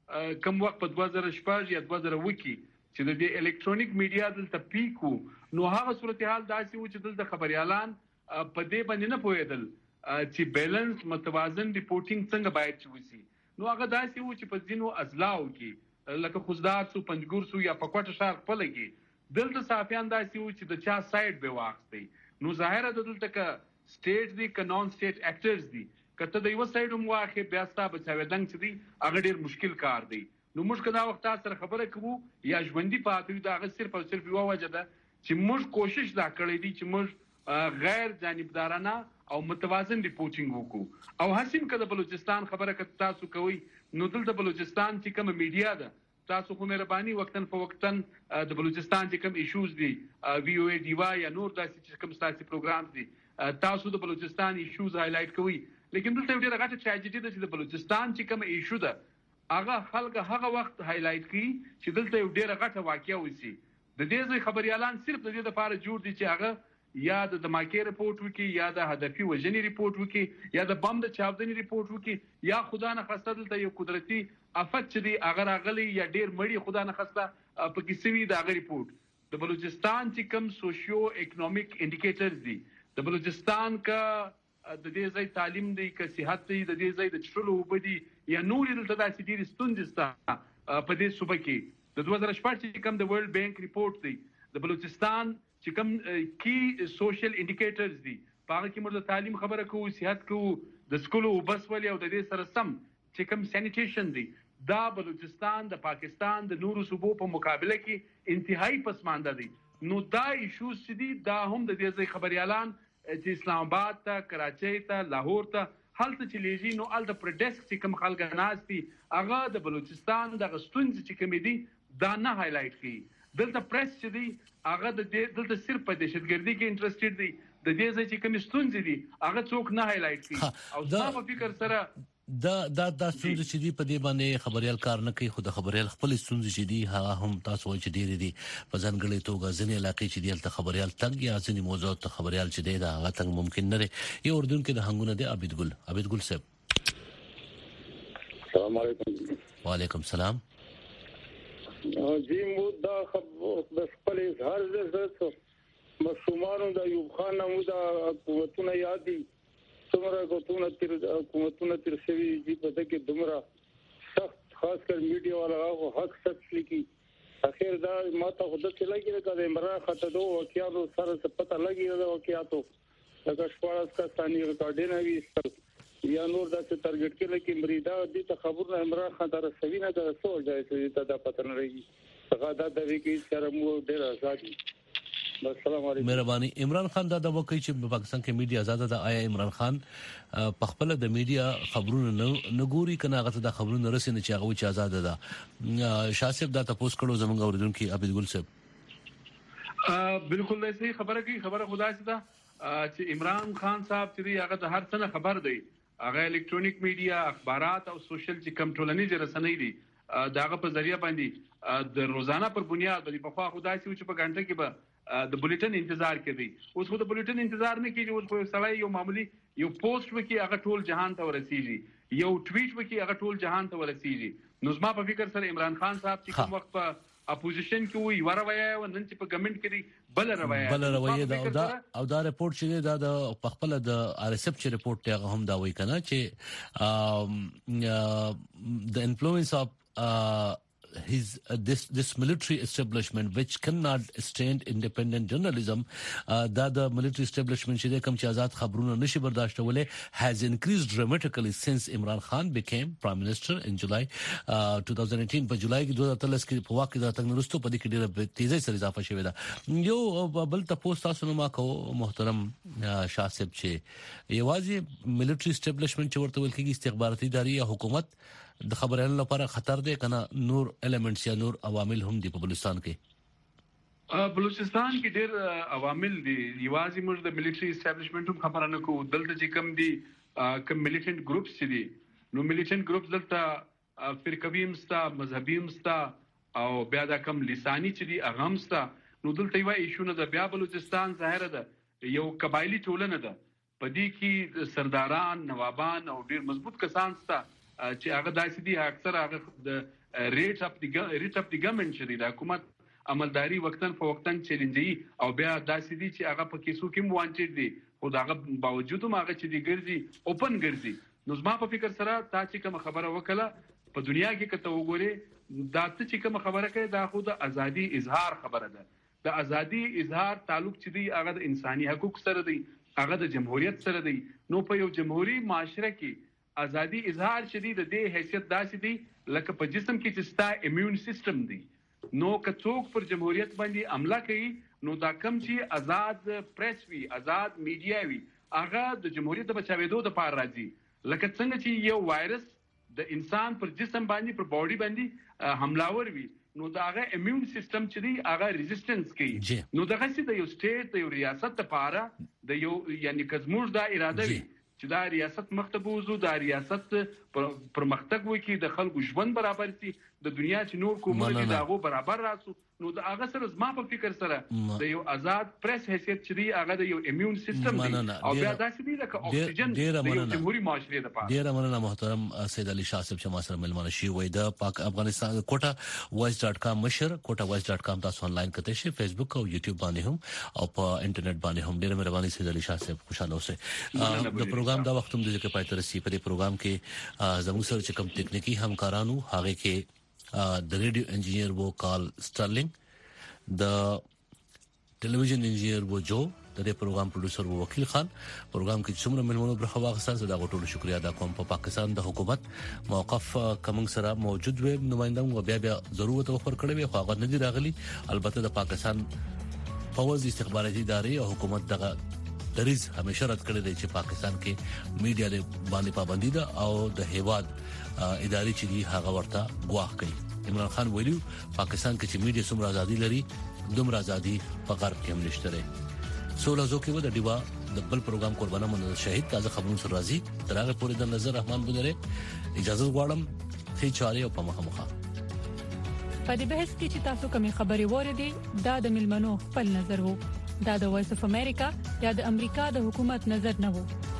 کم وخت په 2014 یا 2020 کې چې د الکترونیک میډیا دلته پیکو نو هغه صورتحال داسې و چې دلته خبريالان په دې باندې نه پوهېدل چې بیلانس متوازن ریپورټینګ څنګه باید وشي نو هغه داسې و چې په ځینو اضلاعو کې لکه خوزدار سو پنځګور سو یا په کوټه شهر په لګي دلته صحافیان داسې و چې د چا سایډ به واخستي نو ظاهره د دلته ک سټیټ دي ک نان سټیټ اکټرز دي کته د یو سایډ مو واخې بیا ستا بچاویدنګ چې دي هغه ډیر مشکل کار دی نو موږ کدا وخت سره خبره کوو یا ژوندۍ پاتې دا هغه صرف او صرف یو وجه ده چې موږ کوشش دا کړی دي چې موږ غیر جانبدارانه او متوازن ریپورټینګ وکړو او حسین کده بلوچستان خبره کته تاسو کوي نو دلته بلوچستان چې کوم میډیا ده تاسو خو مهرباني وختن په وختن د بلوچستان چې کوم ایشوز دي وی او ای ډیوا یا نور داسې چې کوم ستاسو پروګرام دي تاسو د بلوچستان ایشوز هایلایټ کوي لیکن دلته ډیره غټه چاجدي ده چې د بلوچستان چې کوم ایشو ده هغه خلک هغه وخت هایلایټ کوي چې دلته یو ډیره غټه واقعیا وسی د دې ځای خبريالان صرف د دې لپاره جوړ دي چې هغه یا د دماکي ریپورت وکي یا د هدفي وژنې ریپورت وکي یا د بم د چاودنې ریپورت وکي یا خدا نه خسته دلته یو قدرتي افت چې دی اگر اغلی یا ډیر مړی خدا نه خسته په کیسوي د هغه ریپورت د بلوچستان چې کوم سوشیو اکونومیک انډیکیټرز دي د بلوچستان کا د دې ځای تعلیم دی که صحت دی د دې ځای د چټلو وبدي یا نور دلته داسې ډیر ستوندې ستا په دې صوبه کې د 2014 چې کوم د ورلد بانک ریپورت دی د بلوچستان چې کوم کی سوشل انډیکیټرز دي هغه کې موږ د تعلیم خبره کوو صحت کوو د سکولو وبس ولې او د دې سره سم چې کوم سانیټیشن دی دا بلوچستان د پاکستان د نورو صوبو په مقابله کې انتهایی پسمانده دي نو دا ایشوز دي دا هم د دې ځای خبريالان چې اسلام آباد ته کراچۍ ته لاهور ته هلته چې لیږي نو ال د پروډکټ چې کوم خلک ناشتي هغه د بلوچستان د غستون چې کوم دي دا نه هایلایټ کړي دلته پریس چې دی هغه د دلته صرف په دهشتګردي کې انټرېستډ دي د دې ځای چې کوم ستونزې دي هغه څوک نه هایلایټ کړي او زما په فکر سره دا ستونزې چې دی په دې باندې خبريال کار نه کوي خو د خبريال خپل ستونزې چې دی هغه هم تاسو چې ډېری دي په ځانګړي توګه ځینې علاقې چې دی تل خبريال تنګ یا ځینې موضوعات ته خبريال چې دی دا هغه تنګ ممکن نه دی یو اردن کې د هنګونه دی عبید ګل صاحب السلام علیکم وعلیکم السلام جی مودا خپل اظهار زړه مسلمانانو د ایوب خان نامو د قوتونه یادي څومره حکومتونه تر شوی چې په دې کې دومره سخت خاص کر میډیا والا هغه حق سچ لیکي اخر دا ماته خود څه لګي دا د امرا خطه دوه واقعاتو سره څه پته لګي دا واقعاتو دا شپږ کا ثاني ریکارډینګ وی یا نور دا چې ټارګټ کې لکه مریدا دي ته خبر امرا خطه رسوي نه دا څه ځای ته دا پته نه لګي څنګه دا د وی کې سره مو ډیر آزادي السلام علیکم مهرباني عمران خان دا وکړي چې په پاکستان کې میډیا آزاد ده آیا عمران خان په خپل د میډیا خبرونه نه ګوري کنه هغه د خبرونو رسنه چې هغه چې آزاد ده شاسب دا تاسو کړو زمونږ اوریدونکو عبید ګل صاحب بالکل صحیح خبره خدای څخه ده چې عمران خان صاحب چې هغه د هر څه خبر دی هغه الکترونیک میډیا اخبارات او سوشل چې کم ټولنیز رسنۍ دي داغه په ذریعہ باندې د روزانه پر بنیاد باندې په خوا خدای چې په غنټه کې به د بولیټن انتظار کوي اوس خو د بولیټن انتظار نه کیږي اوس خو سړی یو معمولی یو پوسټ وکي هغه ټول جهان ته ورسیږي یو ټویټ وکي هغه ټول جهان ته ورسیږي نو زما په فکر سره عمران خان صاحب چې کوم وخت په اپوزیشن کې وي وروي او نن چې په ګورنمنت کې بل روي او دا رپورت چې دا د خپل د آر اس اف چې رپورت ته هم دا وایي کنه چې the influence of this military establishment which cannot stand independent journalism the military establishment چې کوم چې آزاد خبرونه نشي برداشتوله has increased dramatically since Imran Khan became prime minister in July 2018 په جولای کې 2013 کې په واقع د تنګ نرستو په دې کې ډېره تیزی سره اضافه شوې ده یو بل تاسو تاسو نو ما کو محترم شاسب چې یوازې military establishment چې ورته ویل کېږي استخباراتي ادارې یا حکومت د خبرونو لپاره خطر دی کنه نور الیمنټس یا نور عوامل هم دی په بلوچستان کې بلوچستان کې ډېر عوامل دي یوازې موږ د ملټری اسټابلیشمنت هم خبره نه کوو دلته چې کم دي کم ملیټنت ګروپس چې دي نو ملیټنت ګروپس دلته فرقوي مستا مذهبي مستا او بیا دا کم لسانی چې دي اغه مستا نو دلته یو ایشو نه ده بیا بلوچستان ظاهر ده یو قبایلی ټولنه ده په دې کې سرداران نوابان او ډېر مضبوط کسان ستا چې هغه داسې دي اکثر هغه د ریټ اف دی ګورنمنت چې د حکومت عملداري وختن په وختن چیلنجي او بیا داسې دي چې هغه په کیسو کې وانټډ دي خو داغه باوجود هم هغه چې دی ګرځي اوپن ګرځي نو زما په فکر سره تا چې کوم خبره وکړه په دنیا کې کته وګوري دا چې کوم خبره کوي دا خو د ازادي اظهار خبره ده د ازادي اظهار تعلق چې دی هغه د انساني حقوق سره دی هغه د جمهوریت سره دی نو په یو جمهوریت معاشره کې ازادي اظهار شدید د حیثیت داسې دی لکه په جسم کې چې ستا ایمیون سیستم دی نو که څوک پر جمهوریت باندې حمله کوي نو دا کم چې آزاد پریس وی آزاد میډیا وی هغه د جمهوریت د بچاوېدو لپاره راځي لکه څنګه چې یو وایرس د انسان پر جسم باندې پر باډي باندې حملاور وي نو دا هغه ایمیون سیستم چې دی هغه resistance کوي نو دغه چې د یو سټیټ د یو ریاست لپاره د یو یعنی کزموږ دا اراده وي چې دا ریاست مختبوزو دا ریاست پرمختګ وکړي د خلکو ژوند برابر شي د دنیا چې نور کومه دي داغو برابر راسو نو دا هغه سره زما په فکر سره د یو آزاد پریس حیثیت چې دی هغه د یو ایمیون سیستم دی او بیا داسې دی لکه اکسیجن د یو جمهوریت معاشره لپاره ډیر مننه محترم سید علي شاه صاحب چې ما سره ملمانه شي وای د پاک افغانستان کوټه voice.com مشر کوټه voice.com تاسو آنلاین کته شي فیسبوک او یوټیوب باندې هم او په انټرنیټ باندې هم ډیر مهرباني سید علي شاه صاحب خوشاله اوسئ د پروګرام دا وخت هم د ځکه پاتې رسي په پروګرام کې زموږ سره چې کوم ټکنیکی همکارانو هغه کې د ریډیو انجینیر وو کارل سټرلینګ د ټلویزیون انجینیر وو جو د دې پروګرام پروډوسر وو وکیل خان پروګرام کې څومره ملمنو برخه واخیستل زه دا ټول شکریا ادا کوم په پاکستان د حکومت موقف کوم سره موجود و نمائندان و بیا ضرورت وفر کړی وي خو هغه نه دی راغلی البته د پاکستان فوز استخباراتي ادارې او حکومت دغه دریز همیشه رد کړی دی چې پاکستان کې میډیا باندې پابندي ده او د هیواد اداري چې دی هغه ورته ګواښ کوي. عمران خان ویلو پاکستان کې چې میډیا څومره ازادي لري دومره ازادي په غرب کې هم نشته لري. سوله زوکي و د ډیوا د بل پروګرام قربانه منل شهید تازه خبرونه سره راځي تر هغه پورې د نظر رحمان بنره اجازه غواړم چې چاري او په مخه په دې بحث کې چې تاسو کومې خبرې وریدي دا د ملمنو خپل نظر وو دا د وایس اف امریکا یا د امریکا د حکومت نظر نه وو